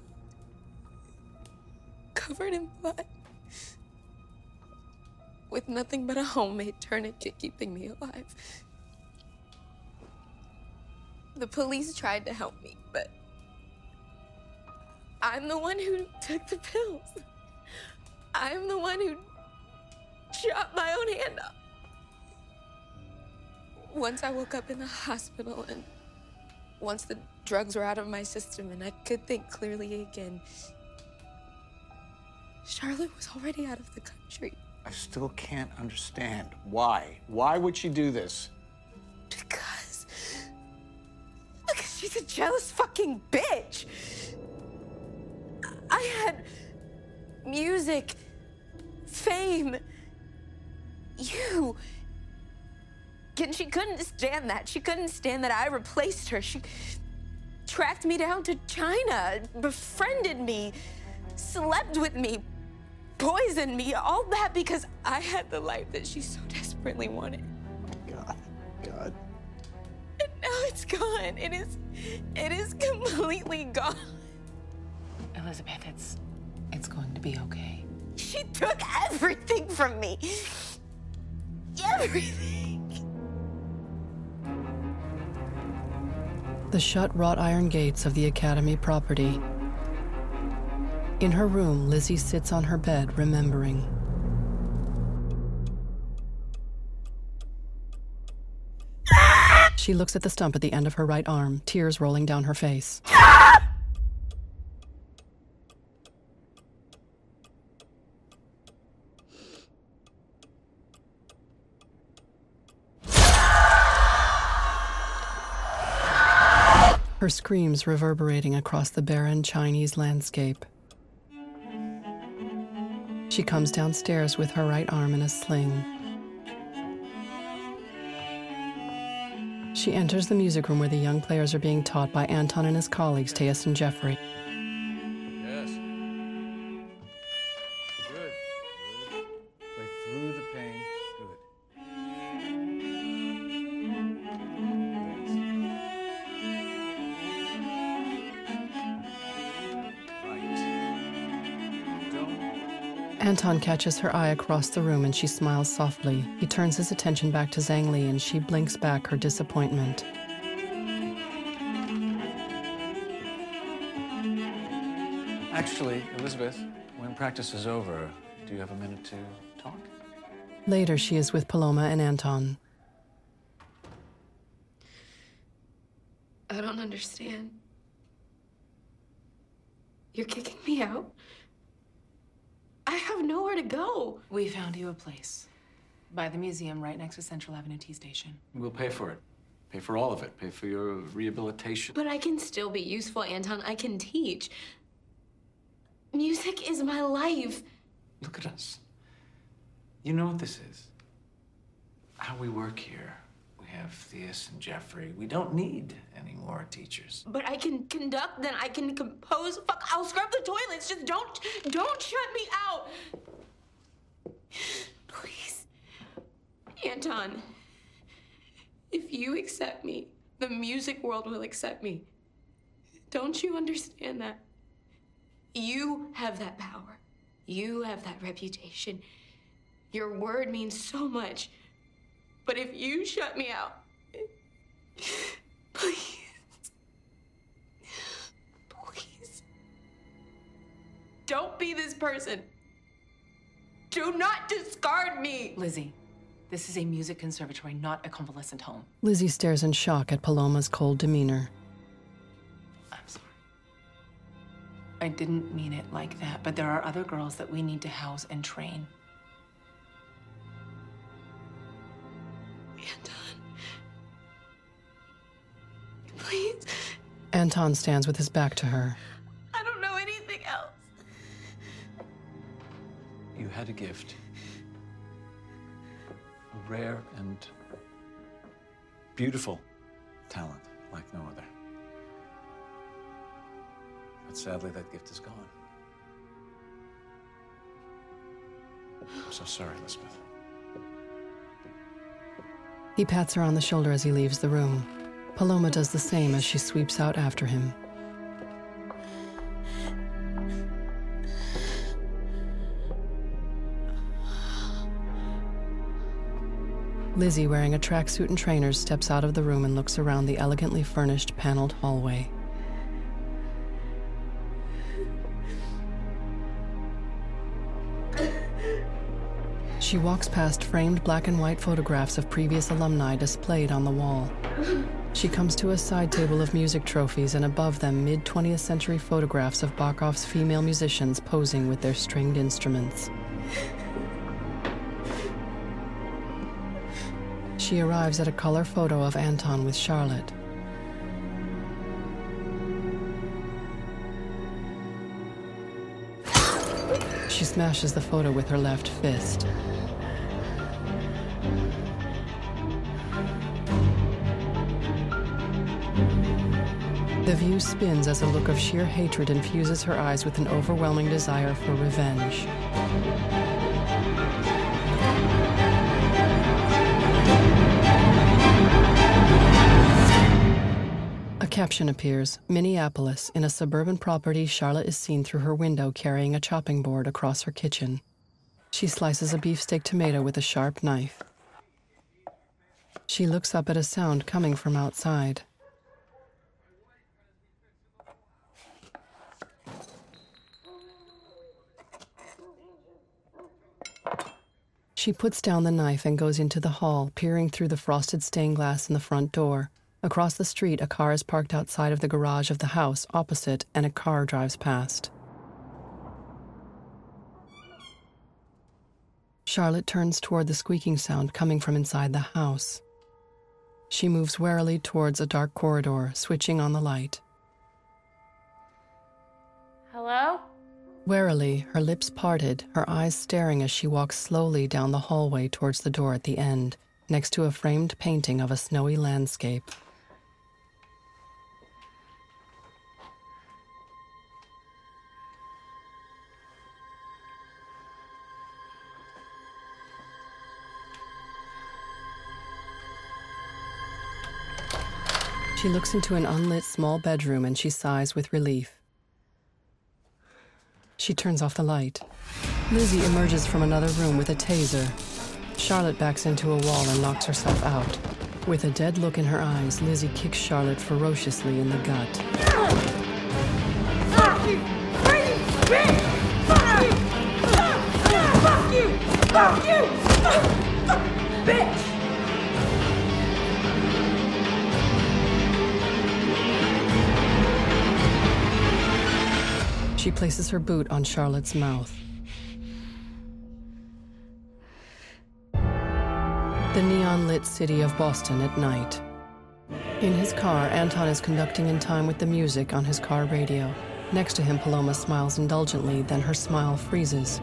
covered in blood, with nothing but a homemade tourniquet keeping me alive. The police tried to help me, but I'm the one who took the pills. I'm the one who shot my own hand off. Once I woke up in the hospital and once the drugs were out of my system and I could think clearly again, Charlotte was already out of the country. I still can't understand. Why? Why would she do this? Because... Because she's a jealous fucking bitch. I had music, fame, you. And she couldn't stand that. She couldn't stand that I replaced her. She tracked me down to China, befriended me, slept with me, poisoned me, all that because I had the life that she so desperately wanted. God, God. And now it's gone. It is, it is completely gone. Elizabeth, it's, it's going to be okay. She took everything from me. Everything. The shut wrought iron gates of the academy property. In her room, Lizzie sits on her bed, remembering. She looks at the stump at the end of her right arm, tears rolling down her face. Her screams reverberating across the barren Chinese landscape. She comes downstairs with her right arm in a sling. She enters the music room where the young players are being taught by Anton and his colleagues, Teus and Jeffrey. Yes. Good. Good. Play through the pain. Good. Anton catches her eye across the room and she smiles softly. He turns his attention back to Zhang Li and she blinks back her disappointment. Actually, Elizabeth, when practice is over, do Do you have a minute to talk? Later, she is with Paloma and Anton. I don't understand. You're kicking me out? I have nowhere to go. We found you a place. By the museum right next to Central Avenue T Station. We'll pay for it. Pay for all of it. Pay for your rehabilitation. But I can still be useful, Anton. I can teach. Music is my life. Look at us. You know what this is? How we work here. We have Theus and Jeffrey. We don't need any more teachers. But I can conduct, then I can compose. Fuck, I'll scrub the toilets. Just don't, don't shut me out. Please. Anton, if you accept me, the music world will accept me. Don't you understand that? You have that power. You have that reputation. Your word means so much. But if you shut me out, please, please, don't be this person. Do not discard me. Lizzie, this is a music conservatory, not a convalescent home. Lizzie stares in shock at Paloma's cold demeanor. I'm sorry. I didn't mean it like that, but there are other girls that we need to house and train. Please. Anton stands with his back to her. I don't know anything else. You had a gift. A rare and beautiful talent like no other. But sadly, that gift is gone. I'm so sorry, Elizabeth. He pats her on the shoulder as he leaves the room. Paloma does the same as she sweeps out after him. Lizzie, wearing a tracksuit and trainers, steps out of the room and looks around the elegantly furnished, paneled hallway. She walks past framed black and white photographs of previous alumni displayed on the wall. She comes to a side table of music trophies, and above them mid-twentieth century photographs of Bachhoff's female musicians posing with their stringed instruments. She arrives at a color photo of Anton with Charlotte. She smashes the photo with her left fist. The view spins as a look of sheer hatred infuses her eyes with an overwhelming desire for revenge. A caption appears: Minneapolis. In a suburban property, Charlotte is seen through her window carrying a chopping board across her kitchen. She slices a beefsteak tomato with a sharp knife. She looks up at a sound coming from outside. She puts down the knife and goes into the hall, peering through the frosted stained glass in the front door. Across the street, a car is parked outside of the garage of the house opposite, and a car drives past. Charlotte turns toward the squeaking sound coming from inside the house. She moves warily towards a dark corridor, switching on the light. Hello? Warily, her lips parted, her eyes staring as she walks slowly down the hallway towards the door at the end, next to a framed painting of a snowy landscape. She looks into an unlit small bedroom and she sighs with relief. She turns off the light. Lizzie emerges from another room with a taser. Charlotte backs into a wall and knocks herself out. With a dead look in her eyes, Lizzie kicks Charlotte ferociously in the gut. Fuck you! Fuck you! Fuck you! Fuck you! Bitch! She places her boot on Charlotte's mouth. The neon-lit city of Boston at night. In his car, Anton is conducting in time with the music on his car radio. Next to him, Paloma smiles indulgently, then her smile freezes.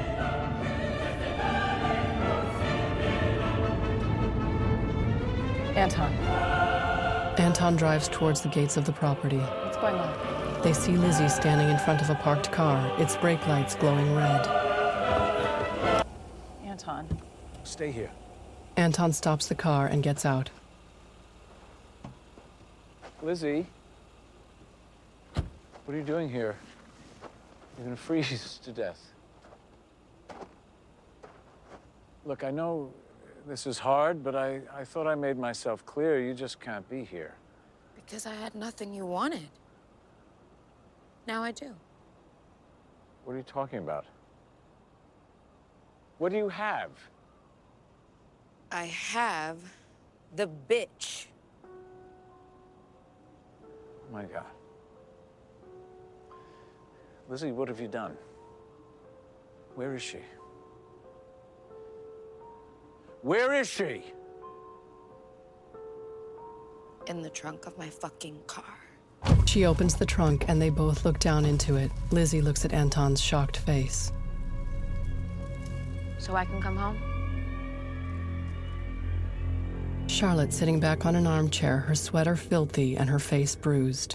Anton. Anton drives towards the gates of the property. What's going on? They see Lizzie standing in front of a parked car, its brake lights glowing red. Anton. Stay here. Anton stops the car and gets out. Lizzie, what are you doing here? You're gonna freeze to death. Look, I know this is hard, but I, I thought I made myself clear. You just can't be here. Because I had nothing you wanted. Now I do. What are you talking about? What do you have? I have the bitch. Oh my God. Lizzie, what have you done? Where is she? Where is she? In the trunk of my fucking car. She opens the trunk and they both look down into it. Lizzie looks at Anton's shocked face. So I can come home? Charlotte sitting back on an armchair, her sweater filthy and her face bruised.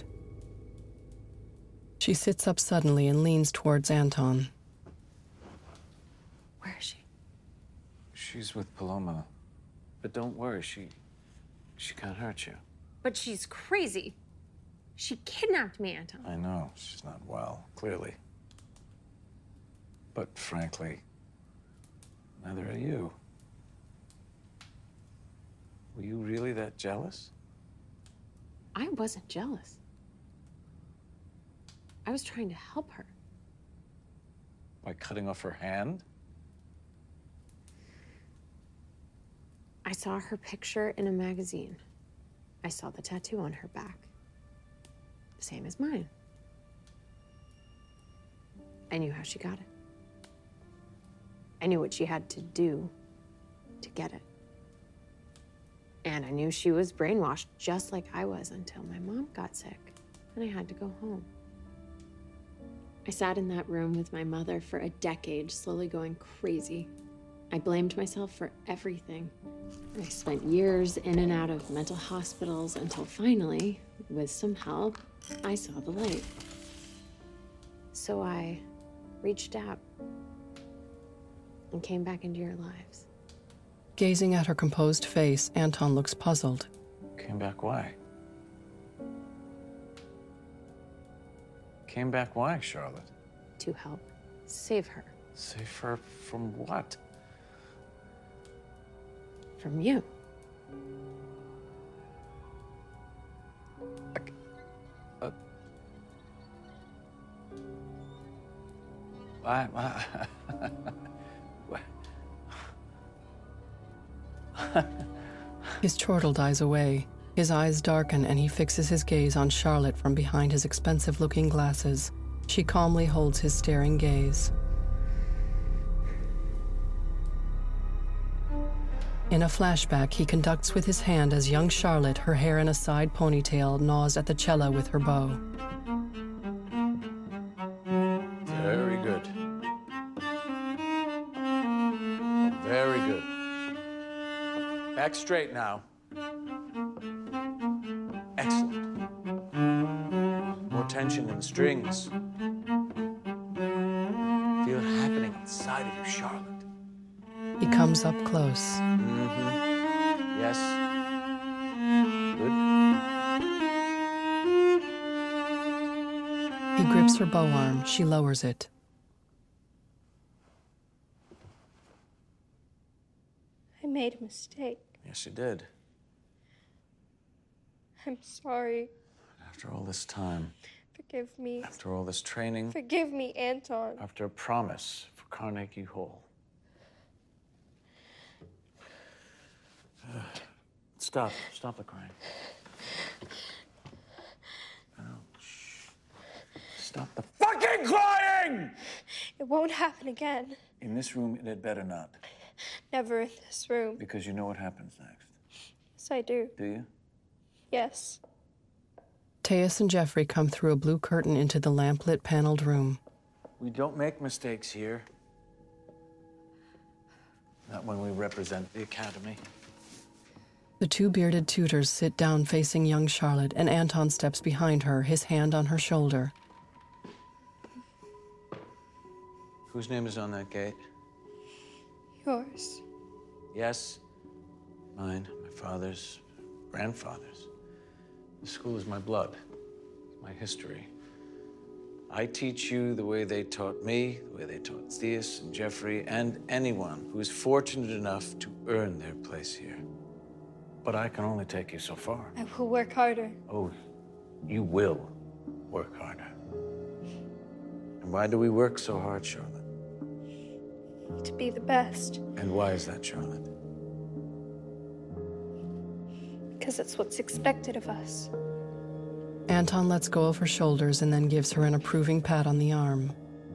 She sits up suddenly and leans towards Anton. Where is she? She's with Paloma. But don't worry, she... she can't hurt you. But she's crazy. She kidnapped me, Anton. I know, she's not well, clearly. But frankly, neither are you. Were you really that jealous? I wasn't jealous. I was trying to help her. By cutting off her hand? I saw her picture in a magazine. I saw the tattoo on her back. The same as mine. I knew how she got it. I knew what she had to do to get it. And I knew she was brainwashed just like I was until my mom got sick and I had to go home. I sat in that room with my mother for a decade, slowly going crazy. I blamed myself for everything. I spent years in and out of mental hospitals until finally, with some help, I saw the light. So I reached out and came back into your lives. Gazing at her composed face, Anton looks puzzled. Came back why? Came back why, Charlotte? To help save her. Save her from what? From you. Uh, I, I, His chortle dies away. His eyes darken and he fixes his gaze on Charlotte from behind his expensive-looking glasses. She calmly holds his staring gaze. In a flashback, he conducts with his hand as young Charlotte, her hair in a side ponytail, gnaws at the cello with her bow. Very good. Very good. Back straight now. Excellent. More tension in the strings. Feel it happening inside of you, Charlotte. He comes up close. Mm-hmm. Yes. Good. He grips her bow arm. She lowers it. I made a mistake. Yes, you did. I'm sorry. After all this time. Forgive me. After all this training. Forgive me, Anton. After a promise for Carnegie Hall. Stop. Stop the crying. Oh, shh. Stop the fucking crying! It won't happen again. In this room, it had better not. Never in this room. Because you know what happens next. Yes, I do. Do you? Yes. Teus and Jeffrey come through a blue curtain into the lamplit paneled room. We don't make mistakes here. Not when we represent the Academy. The two bearded tutors sit down facing young Charlotte, and Anton steps behind her, his hand on her shoulder. Whose name is on that gate? Yours. Yes, mine, my father's, grandfather's. The school is my blood, my history. I teach you the way they taught me, the way they taught Theus and Jeffrey, and anyone who is fortunate enough to earn their place here. But I can only take you so far. I will work harder. Oh, you will work harder. And why do we work so hard, Charlotte? To be the best. And why is that, Charlotte? Because it's what's expected of us. Anton lets go of her shoulders and then gives her an approving pat on the arm.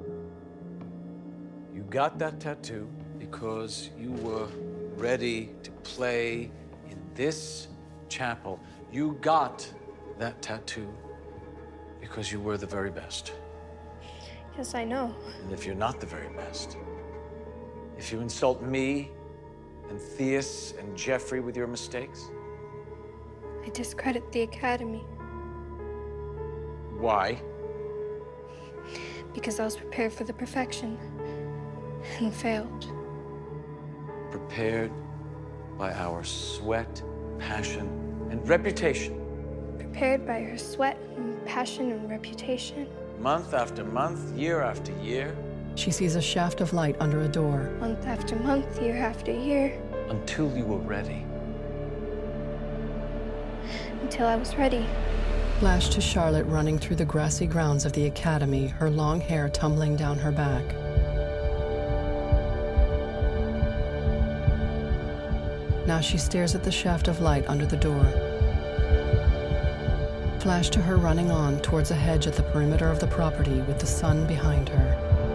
You got that tattoo because you were ready to play in this chapel. You got that tattoo because you were the very best. Yes, I know. And if you're not the very best, if you insult me and Theus and Jeffrey with your mistakes, I discredit the Academy. why? Because I was prepared for the perfection and failed. Prepared by our sweat, passion, and reputation. Prepared by her sweat and passion and reputation. Month after month, year after year. She sees a shaft of light under a door. Month after month, year after year. Until you were ready. Until I was ready. Flash to Charlotte running through the grassy grounds of the Academy, her long hair tumbling down her back. Now she stares at the shaft of light under the door. Flash to her running on towards a hedge at the perimeter of the property with the sun behind her.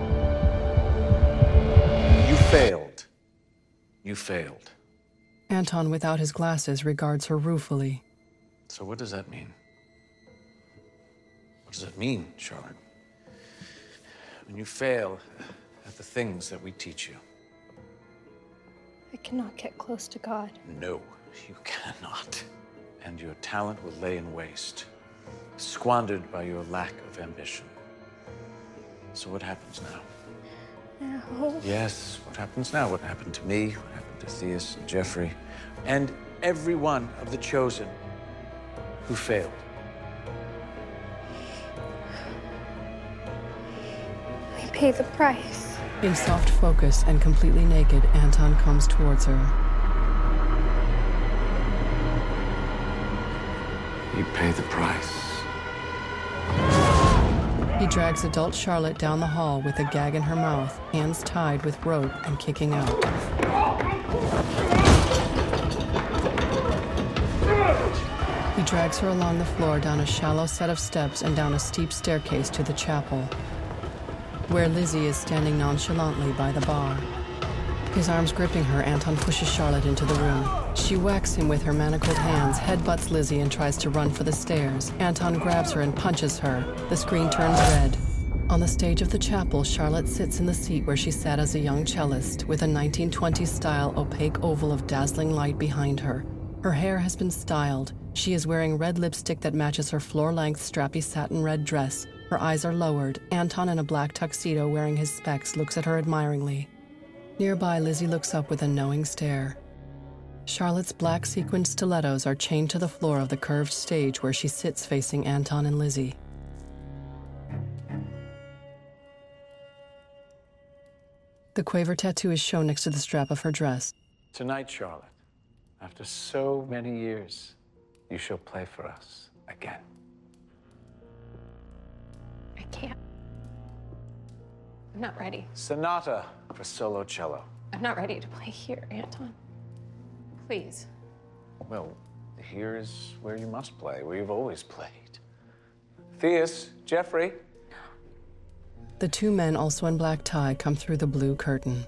You failed. You failed. Anton, without his glasses, regards her ruefully. So what does that mean? What does it mean, Charlotte? When you fail at the things that we teach you? I cannot get close to God. No, you cannot. And your talent will lay in waste, squandered by your lack of ambition. So what happens now? Now? Yes, what happens now? What happened to me? What happened to Theus and Jeffrey? And every one of the chosen who failed. We pay the price. In soft focus and completely naked, Anton comes towards her. You pay the price. He drags adult Charlotte down the hall with a gag in her mouth, hands tied with rope and kicking out. He drags her along the floor down a shallow set of steps and down a steep staircase to the chapel, where Lizzie is standing nonchalantly by the bar. His arms gripping her, Anton pushes Charlotte into the room. She whacks him with her manacled hands, headbutts Lizzie, and tries to run for the stairs. Anton grabs her and punches her. The screen turns red. On the stage of the chapel, Charlotte sits in the seat where she sat as a young cellist, with a nineteen twenties-style opaque oval of dazzling light behind her. Her hair has been styled. She is wearing red lipstick that matches her floor-length, strappy satin red dress. Her eyes are lowered. Anton, in a black tuxedo wearing his specs, looks at her admiringly. Nearby, Lizzie looks up with a knowing stare. Charlotte's black sequined stilettos are chained to the floor of the curved stage where she sits facing Anton and Lizzie. The Quaver tattoo is shown next to the strap of her dress. Tonight, Charlotte, after so many years, you shall play for us again. I can't. I'm not ready. Sonata for solo cello. I'm not ready to play here, Anton. Please. Well, Here's where you must play, where you've always played. Theus, Jeffrey. The two men, also in black tie, come through the blue curtain.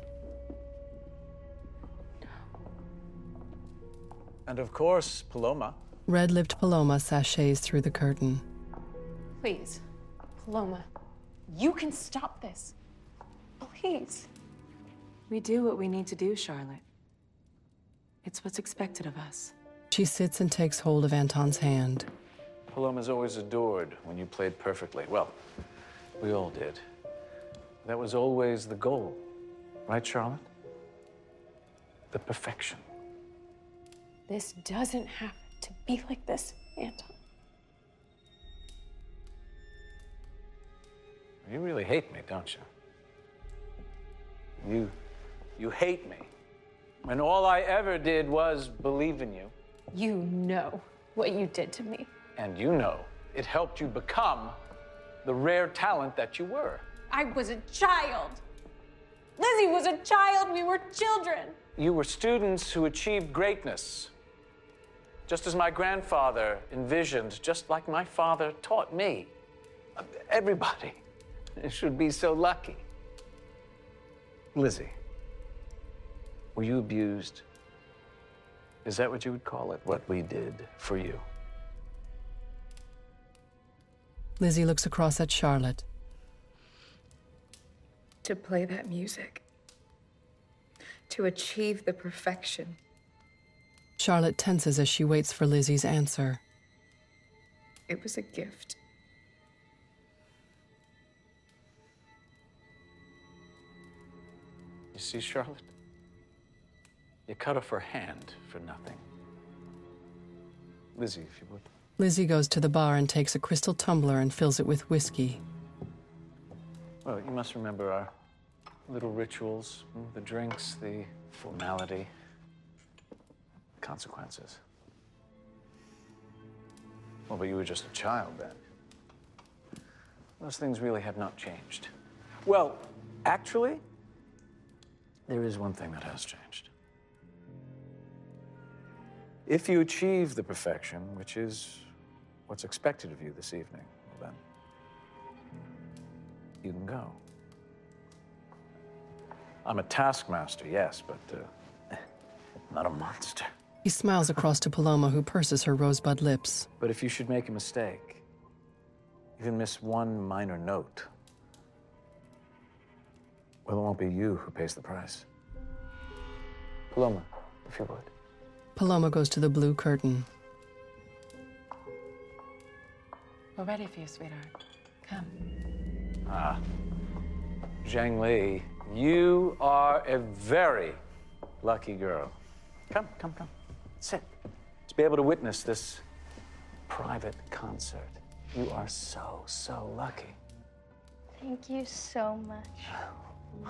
And of course, Paloma. Red-lipped Paloma sachets through the curtain. Please, Paloma, you can stop this. Please. We do what we need to do, Charlotte. It's what's expected of us. She sits and takes hold of Anton's hand. Paloma's always adored when you played perfectly. Well, we all did. That was always the goal. Right, Charlotte? The perfection. This doesn't have to be like this, Anton. You really hate me, don't you? You, you hate me. When all I ever did was believe in you. You know what you did to me. And you know it helped you become the rare talent that you were. I was a child. Lizzie was a child. We were children. You were students who achieved greatness, just as my grandfather envisioned, just like my father taught me. Everybody should be so lucky. Lizzie, were you abused? Is that what you would call it, what we did for you? Lizzie looks across at Charlotte. To play that music. To achieve the perfection. Charlotte tenses as she waits for Lizzie's answer. It was a gift. You see, Charlotte? You cut off her hand for nothing. Lizzie, if you would. Lizzie goes to the bar and takes a crystal tumbler and fills it with whiskey. Well, you must remember our little rituals, the drinks, the formality, consequences. Well, but you were just a child then. Those things really have not changed. Well, actually, there is one thing that has changed. If you achieve the perfection, which is what's expected of you this evening, well then, you can go. I'm a taskmaster, yes, but uh, not a monster. He smiles across to Paloma, who purses her rosebud lips. But if you should make a mistake, even miss one minor note, well, it won't be you who pays the price. Paloma, if you would. Paloma goes to the blue curtain. We're ready for you, sweetheart. Come. Ah. Zhang Li, you are a very lucky girl. Come, come, come. Sit. To be able to witness this private concert. You are so, so lucky. Thank you so much.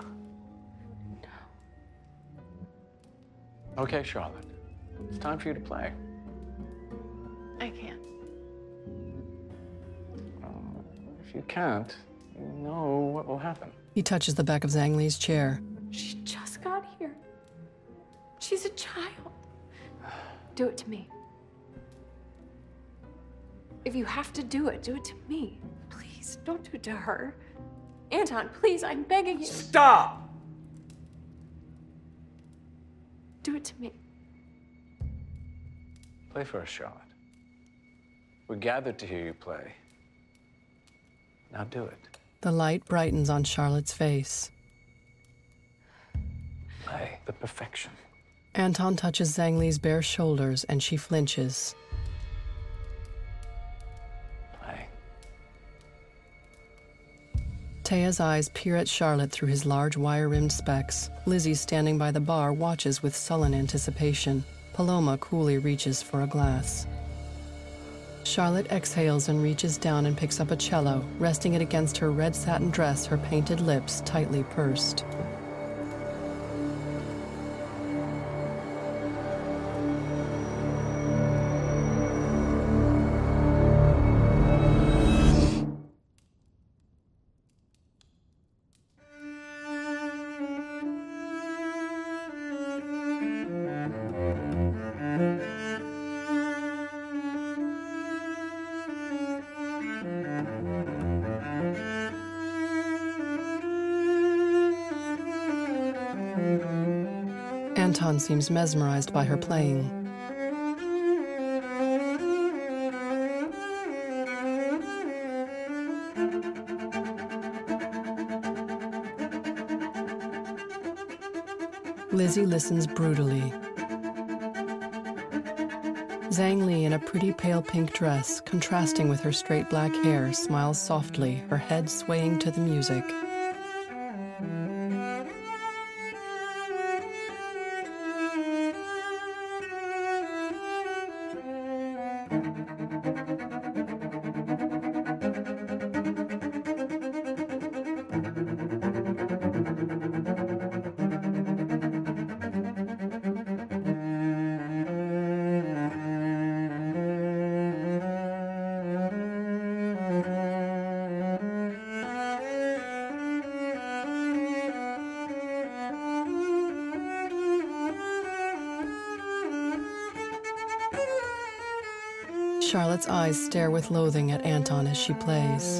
Okay, Charlotte. It's time for you to play. I can't. Um, if you can't, you know what will happen. He touches the back of Zhang Li's chair. She just got here. She's a child. Do it to me. If you have to do it, do it to me. Please, don't do it to her. Anton, please, I'm begging you. Stop! Do it to me. Play for us, Charlotte. We're gathered to hear you play. Now do it. The light brightens on Charlotte's face. Play the perfection. Anton touches Zhang Li's bare shoulders, and she flinches. Play. Taya's eyes peer at Charlotte through his large wire-rimmed specs. Lizzie, standing by the bar, watches with sullen anticipation. Paloma coolly reaches for a glass. Charlotte exhales and reaches down and picks up a cello, resting it against her red satin dress, her painted lips tightly pursed. Anton seems mesmerized by her playing. Lizzie listens brutally. Zhang Li, in a pretty pale pink dress, contrasting with her straight black hair, smiles softly, her head swaying to the music. Charlotte's eyes stare with loathing at Anton as she plays.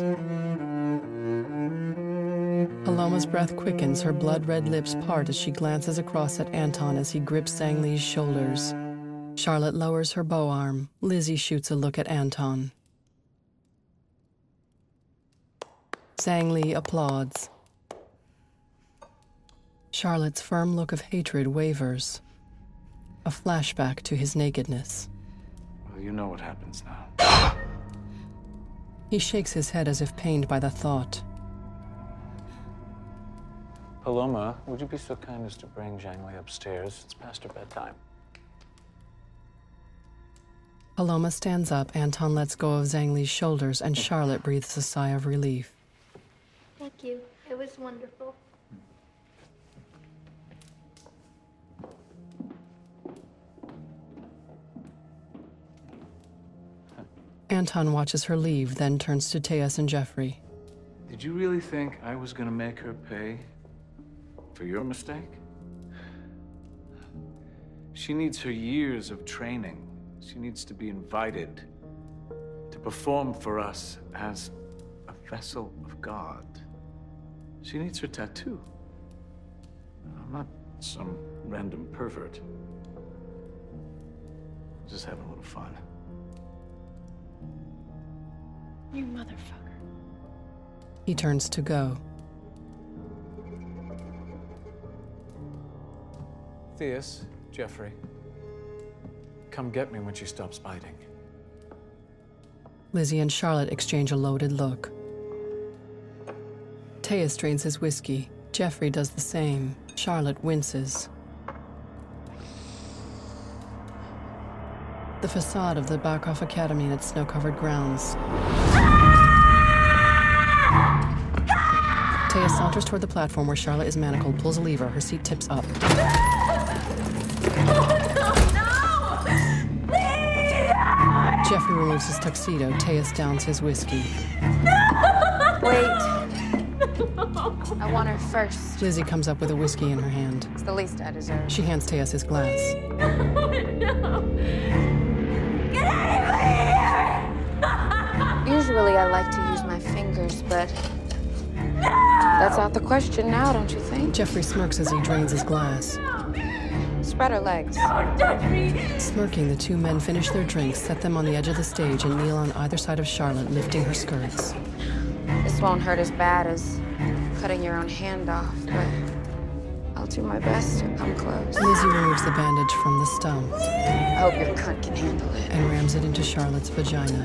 Paloma's breath quickens, her blood-red lips part as she glances across at Anton as he grips Zhang Li's shoulders. Charlotte lowers her bow arm. Lizzie shoots a look at Anton. Zhang Li applauds. Charlotte's firm look of hatred wavers. A flashback to his nakedness. Well, you know what happens now. He shakes his head as if pained by the thought. Paloma, would you be so kind as to bring Zhang Li upstairs? It's past her bedtime. Paloma stands up, Anton lets go of Zhang Li's shoulders, and Charlotte breathes a sigh of relief. Thank you. It was wonderful. Anton watches her leave, then turns to Tejas and Jeffrey. Did you really think I was gonna make her pay for your mistake? She needs her years of training. She needs to be invited to perform for us as a vessel of God. She needs her tattoo. I'm not some random pervert. Just having a little fun. You motherfucker. He turns to go. Theus, Jeffrey, come get me when she stops biting. Lizzie and Charlotte exchange a loaded look. Tejas drains his whiskey. Jeffrey does the same. Charlotte winces. The facade of the Barkov Academy and its snow-covered grounds. Tejas saunters toward the platform where Charlotte is manacled, pulls a lever, her seat tips up. Jeffrey removes his tuxedo. Tejas downs his whiskey. Wait. I want her first. Lizzie comes up with a whiskey in her hand. It's the least I deserve. She hands Tejas his glass. Usually I like to use my fingers, but that's out the question now, don't you think? Jeffrey smirks as he drains his glass. Spread her legs. Smirking, the two men finish their drinks, set them on the edge of the stage, and kneel on either side of Charlotte, lifting her skirts. This won't hurt as bad as cutting your own hand off, but I'll do my best to come close. Lizzie removes the bandage from the stump. I hope your cunt can handle it. And rams it into Charlotte's vagina.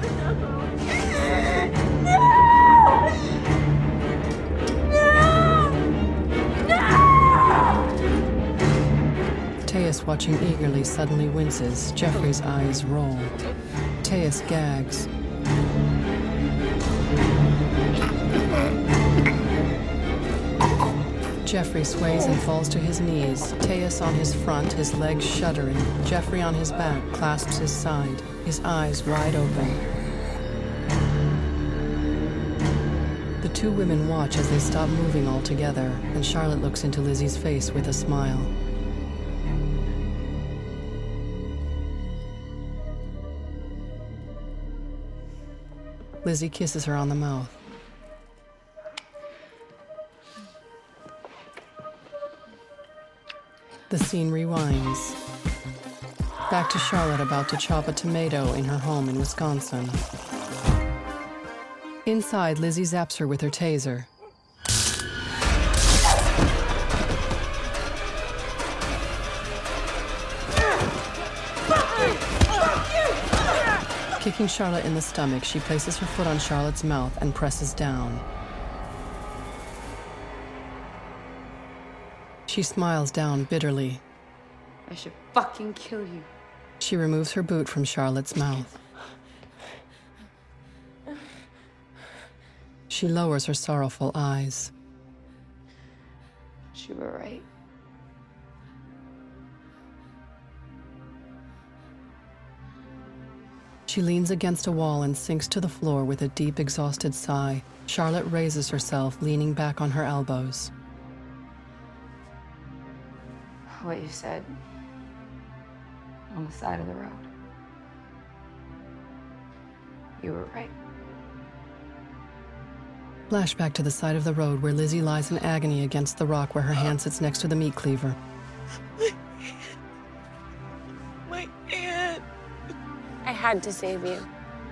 Tejas, watching eagerly, suddenly winces. Jeffrey's eyes roll. Tejas gags. Jeffrey sways and falls to his knees. Tejas on his front, his legs shuddering. Jeffrey on his back, clasps his side, his eyes wide open. The two women watch as they stop moving altogether, and Charlotte looks into Lizzie's face with a smile. Lizzie kisses her on the mouth. The scene rewinds. Back to Charlotte about to chop a tomato in her home in Wisconsin. Inside, Lizzie zaps her with her taser. Kicking Charlotte in the stomach, she places her foot on Charlotte's mouth and presses down. She smiles down bitterly. I should fucking kill you. She removes her boot from Charlotte's mouth. She lowers her sorrowful eyes. You were right. She leans against a wall and sinks to the floor with a deep, exhausted sigh. Charlotte raises herself, leaning back on her elbows. What you said on the side of the road. You were right. Flashback to the side of the road where Lizzie lies in agony against the rock where her hand sits next to the meat cleaver. My hand. I had to save you.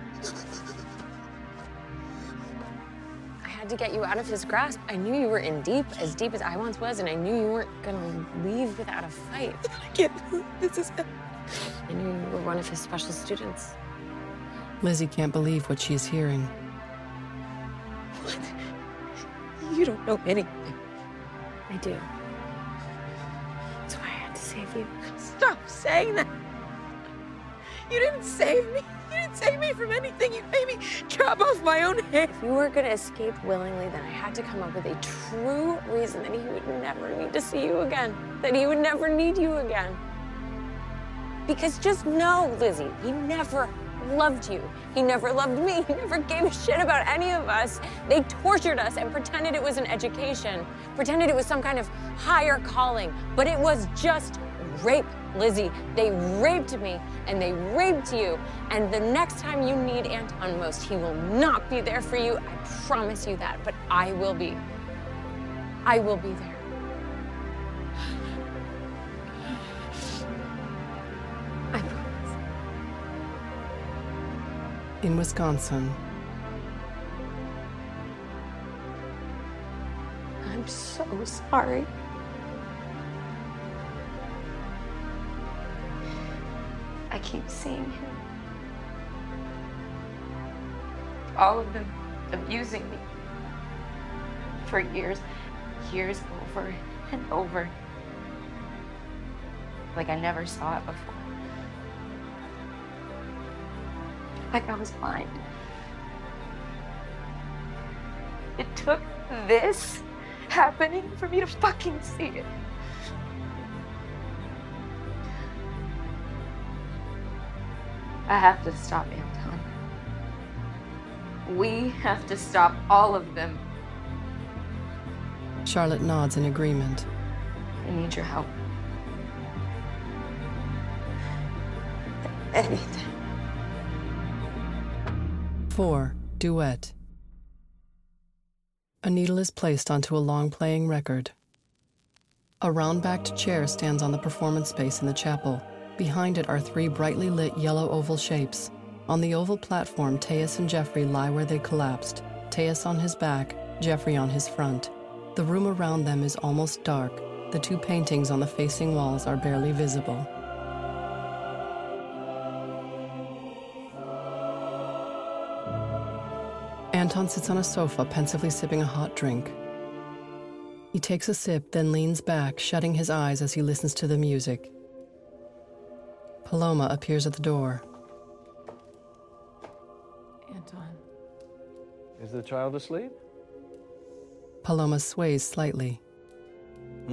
I had to get you out of his grasp. I knew you were in deep, as deep as I once was, and I knew you weren't gonna leave without a fight. I can't believe this is happening. I knew you were one of his special students. Lizzie can't believe what she's hearing. What? You don't know anything. I do. That's why I had to save you. Stop saying that. You didn't save me. You didn't save me from anything. You made me chop off my own head. If you were gonna escape willingly, then I had to come up with a true reason that he would never need to see you again. That he would never need you again. Because just know, Lizzie, he never loved you. He never loved me. He never gave a shit about any of us. They tortured us and pretended it was an education, pretended it was some kind of higher calling, but it was just rape, Lizzie. They raped me and they raped you. And the next time you need Anton most, he will not be there for you. I promise you that, but I will be. I will be there. I promise. In Wisconsin. I'm so sorry. I keep seeing him. All of them abusing me. For years, years over and over. Like I never saw it before. Like I was blind. It took this happening for me to fucking see it. I have to stop Anton. We have to stop all of them. Charlotte nods in agreement. I need your help. Anything. Four, duet. A needle is placed onto a long-playing record. A round-backed chair stands on the performance space in the chapel. Behind it are three brightly lit yellow oval shapes. On the oval platform, Teus and Jeffrey lie where they collapsed, Teus on his back, Jeffrey on his front. The room around them is almost dark. The two paintings on the facing walls are barely visible. Anton sits on a sofa, pensively sipping a hot drink. He takes a sip, then leans back, shutting his eyes as he listens to the music. Paloma appears at the door. Anton. Is the child asleep? Paloma sways slightly. Hmm?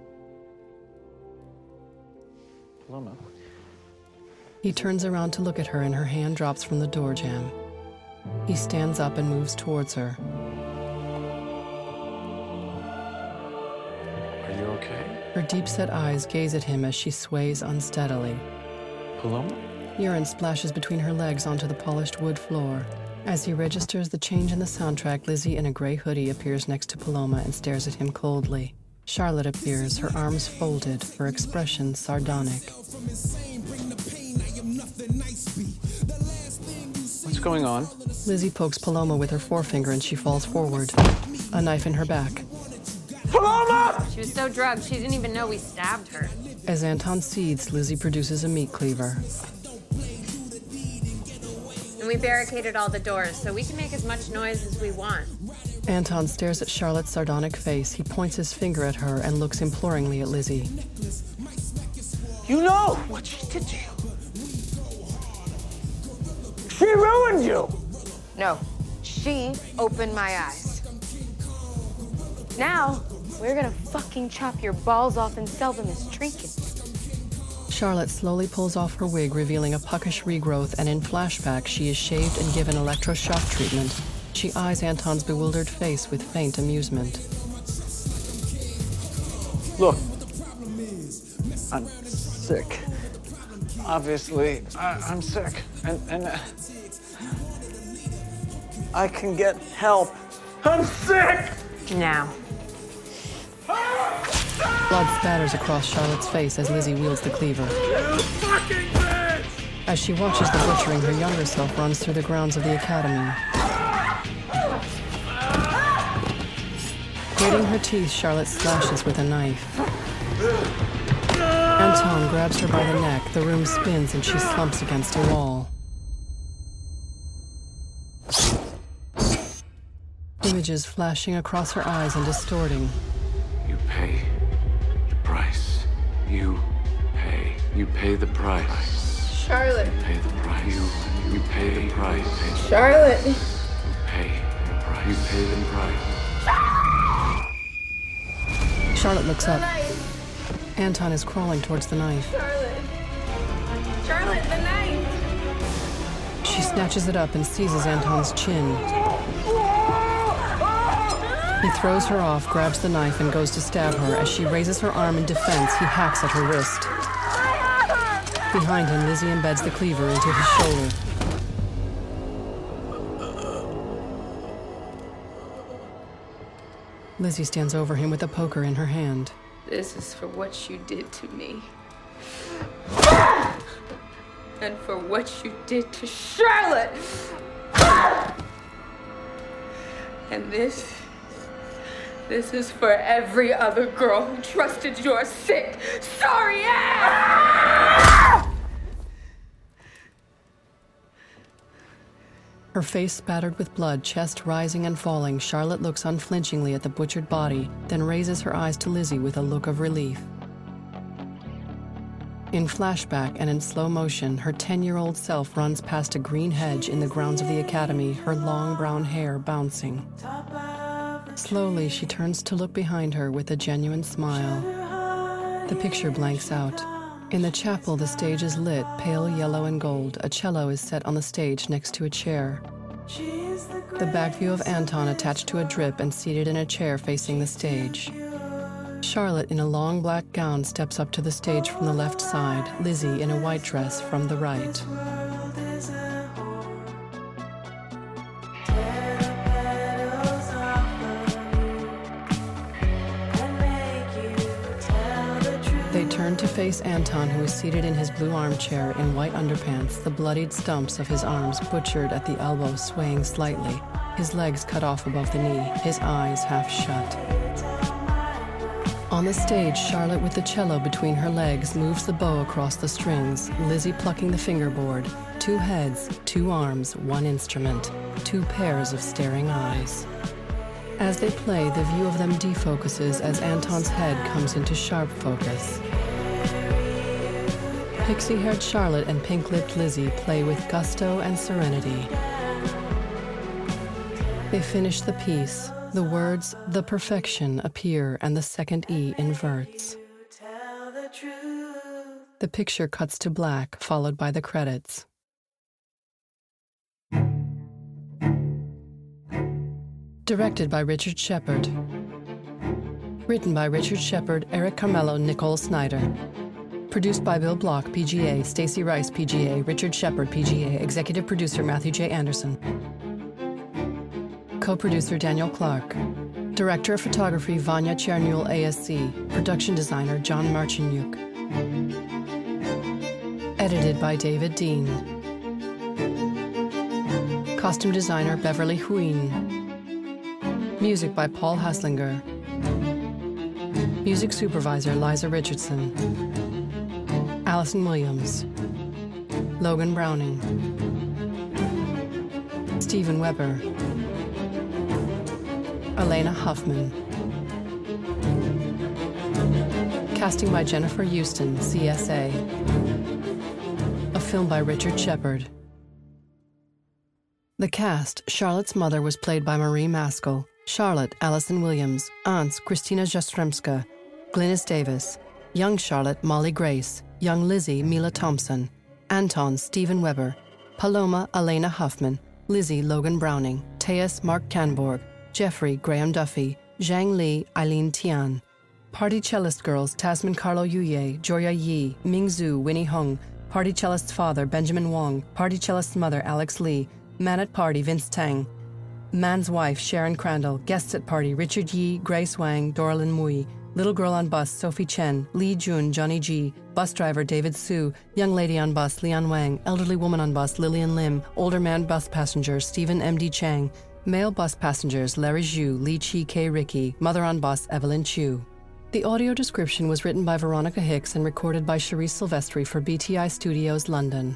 Paloma? He turns around to look at her and her hand drops from the door jamb. He stands up and moves towards her. Are you okay? Her deep-set eyes gaze at him as she sways unsteadily. Paloma? Urine splashes between her legs onto the polished wood floor. As he registers the change in the soundtrack, Lizzie in a gray hoodie appears next to Paloma and stares at him coldly. Charlotte appears, her arms folded, her expression sardonic. What's going on? Lizzie pokes Paloma with her forefinger and she falls forward, a knife in her back. Paloma! She was so drugged, she didn't even know we stabbed her. As Anton seethes, Lizzie produces a meat cleaver. And we barricaded all the doors, so we can make as much noise as we want. Anton stares at Charlotte's sardonic face. He points his finger at her and looks imploringly at Lizzie. You know what she did to you. She ruined you. No, she opened my eyes. Now, we're gonna fucking chop your balls off and sell them as trinkets. Charlotte slowly pulls off her wig, revealing a puckish regrowth, and in flashback, she is shaved and given electroshock treatment. She eyes Anton's bewildered face with faint amusement. Look, I'm sick. Obviously, I, I'm sick, and, and uh, I can get help. I'm sick! Now. Blood spatters across Charlotte's face as Lizzie wields the cleaver. You fucking bitch! As she watches the butchering, her younger self runs through the grounds of the academy. Gritting her teeth, Charlotte slashes with a knife. Anton grabs her by the neck, the room spins, and she slumps against a wall. Images flashing across her eyes and distorting. You pay the price. You pay. You pay the price. Charlotte. You pay the price. You, you pay the price. Charlotte. You pay the price. You pay the price. Charlotte looks up. Anton is crawling towards the knife. Charlotte. Charlotte, the knife. She snatches it up and seizes Anton's chin. He throws her off, grabs the knife, and goes to stab her. As she raises her arm in defense, he hacks at her wrist. Behind him, Lizzie embeds the cleaver into his shoulder. Lizzie stands over him with a poker in her hand. This is for what you did to me. And for what you did to Charlotte. And this, this is for every other girl who trusted your sick, sorry ass! Her face spattered with blood, chest rising and falling, Charlotte looks unflinchingly at the butchered body, then raises her eyes to Lizzie with a look of relief. In flashback and in slow motion, her ten-year-old self runs past a green hedge in the grounds of the academy, her long brown hair bouncing. Slowly, she turns to look behind her with a genuine smile. The picture blanks out. In the chapel, the stage is lit, pale yellow and gold. A cello is set on the stage next to a chair. The back view of Anton attached to a drip and seated in a chair facing the stage. Charlotte, in a long black gown, steps up to the stage from the left side, Lizzie in a white dress from the right. They turn to face Anton, who is seated in his blue armchair in white underpants, the bloodied stumps of his arms butchered at the elbow swaying slightly, his legs cut off above the knee, his eyes half shut. On the stage, Charlotte, with the cello between her legs, moves the bow across the strings, Lizzie plucking the fingerboard. Two heads, two arms, one instrument, two pairs of staring eyes. As they play, the view of them defocuses as Anton's head comes into sharp focus. Pixie-haired Charlotte and pink-lipped Lizzie play with gusto and serenity. They finish the piece. The words, "the perfection," appear and the second E inverts. The picture cuts to black, followed by the credits. Directed by Richard Shepard. Written by Richard Shepard, Eric Carmelo, Nicole Snyder. Produced by Bill Block, P G A, Stacey Rice, P G A, Richard Shepard, P G A, Executive Producer Matthew J. Anderson. Co-producer Daniel Clark. Director of Photography, Vanya Chernyul A S C. Production Designer, John Marchinyuk. Edited by David Dean. Costume Designer, Beverly Huyn. Music by Paul Haslinger. Music Supervisor, Liza Richardson. Allison Williams. Logan Browning. Steven Weber. Elena Huffman. Casting by Jennifer Houston, C S A. A film by Richard Shepard. The cast: Charlotte's mother was played by Marie Maskell, Charlotte, Allison Williams, aunts, Christina Jastremska, Glynis Davis, young Charlotte, Molly Grace, young Lizzie, Mila Thompson, Anton, Steven Weber, Paloma, Elena Huffman, Lizzie, Logan Browning, Teus, Mark Canborg, Jeffrey, Graham Duffy, Zhang Li, Eileen Tian. Party cellist girls: Tasman Carlo Yuye, Joya Yi, Ming Zhu, Winnie Hung. Party cellist's father: Benjamin Wong. Party cellist's mother: Alex Lee. Man at party: Vince Tang. Man's wife: Sharon Crandall. Guests at party: Richard Yi, Grace Wang, Doralyn Mui. Little girl on bus: Sophie Chen. Lee Jun, Johnny G. Bus driver: David Su. Young lady on bus: Lian Wang. Elderly woman on bus: Lillian Lim. Older man bus passenger: Stephen M D Chang. Male bus passengers: Larry Zhu, Lee Chi K. Ricky. Mother on bus: Evelyn Chu. The audio description was written by Veronica Hicks and recorded by Cherise Silvestri for B T I Studios, London.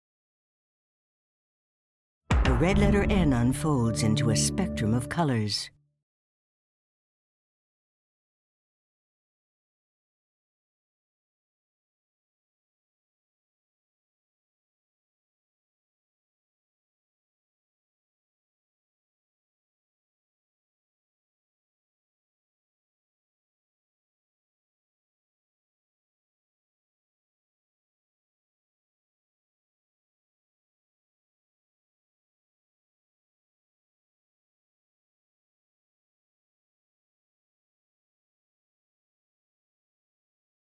The red letter N unfolds into a spectrum of colors.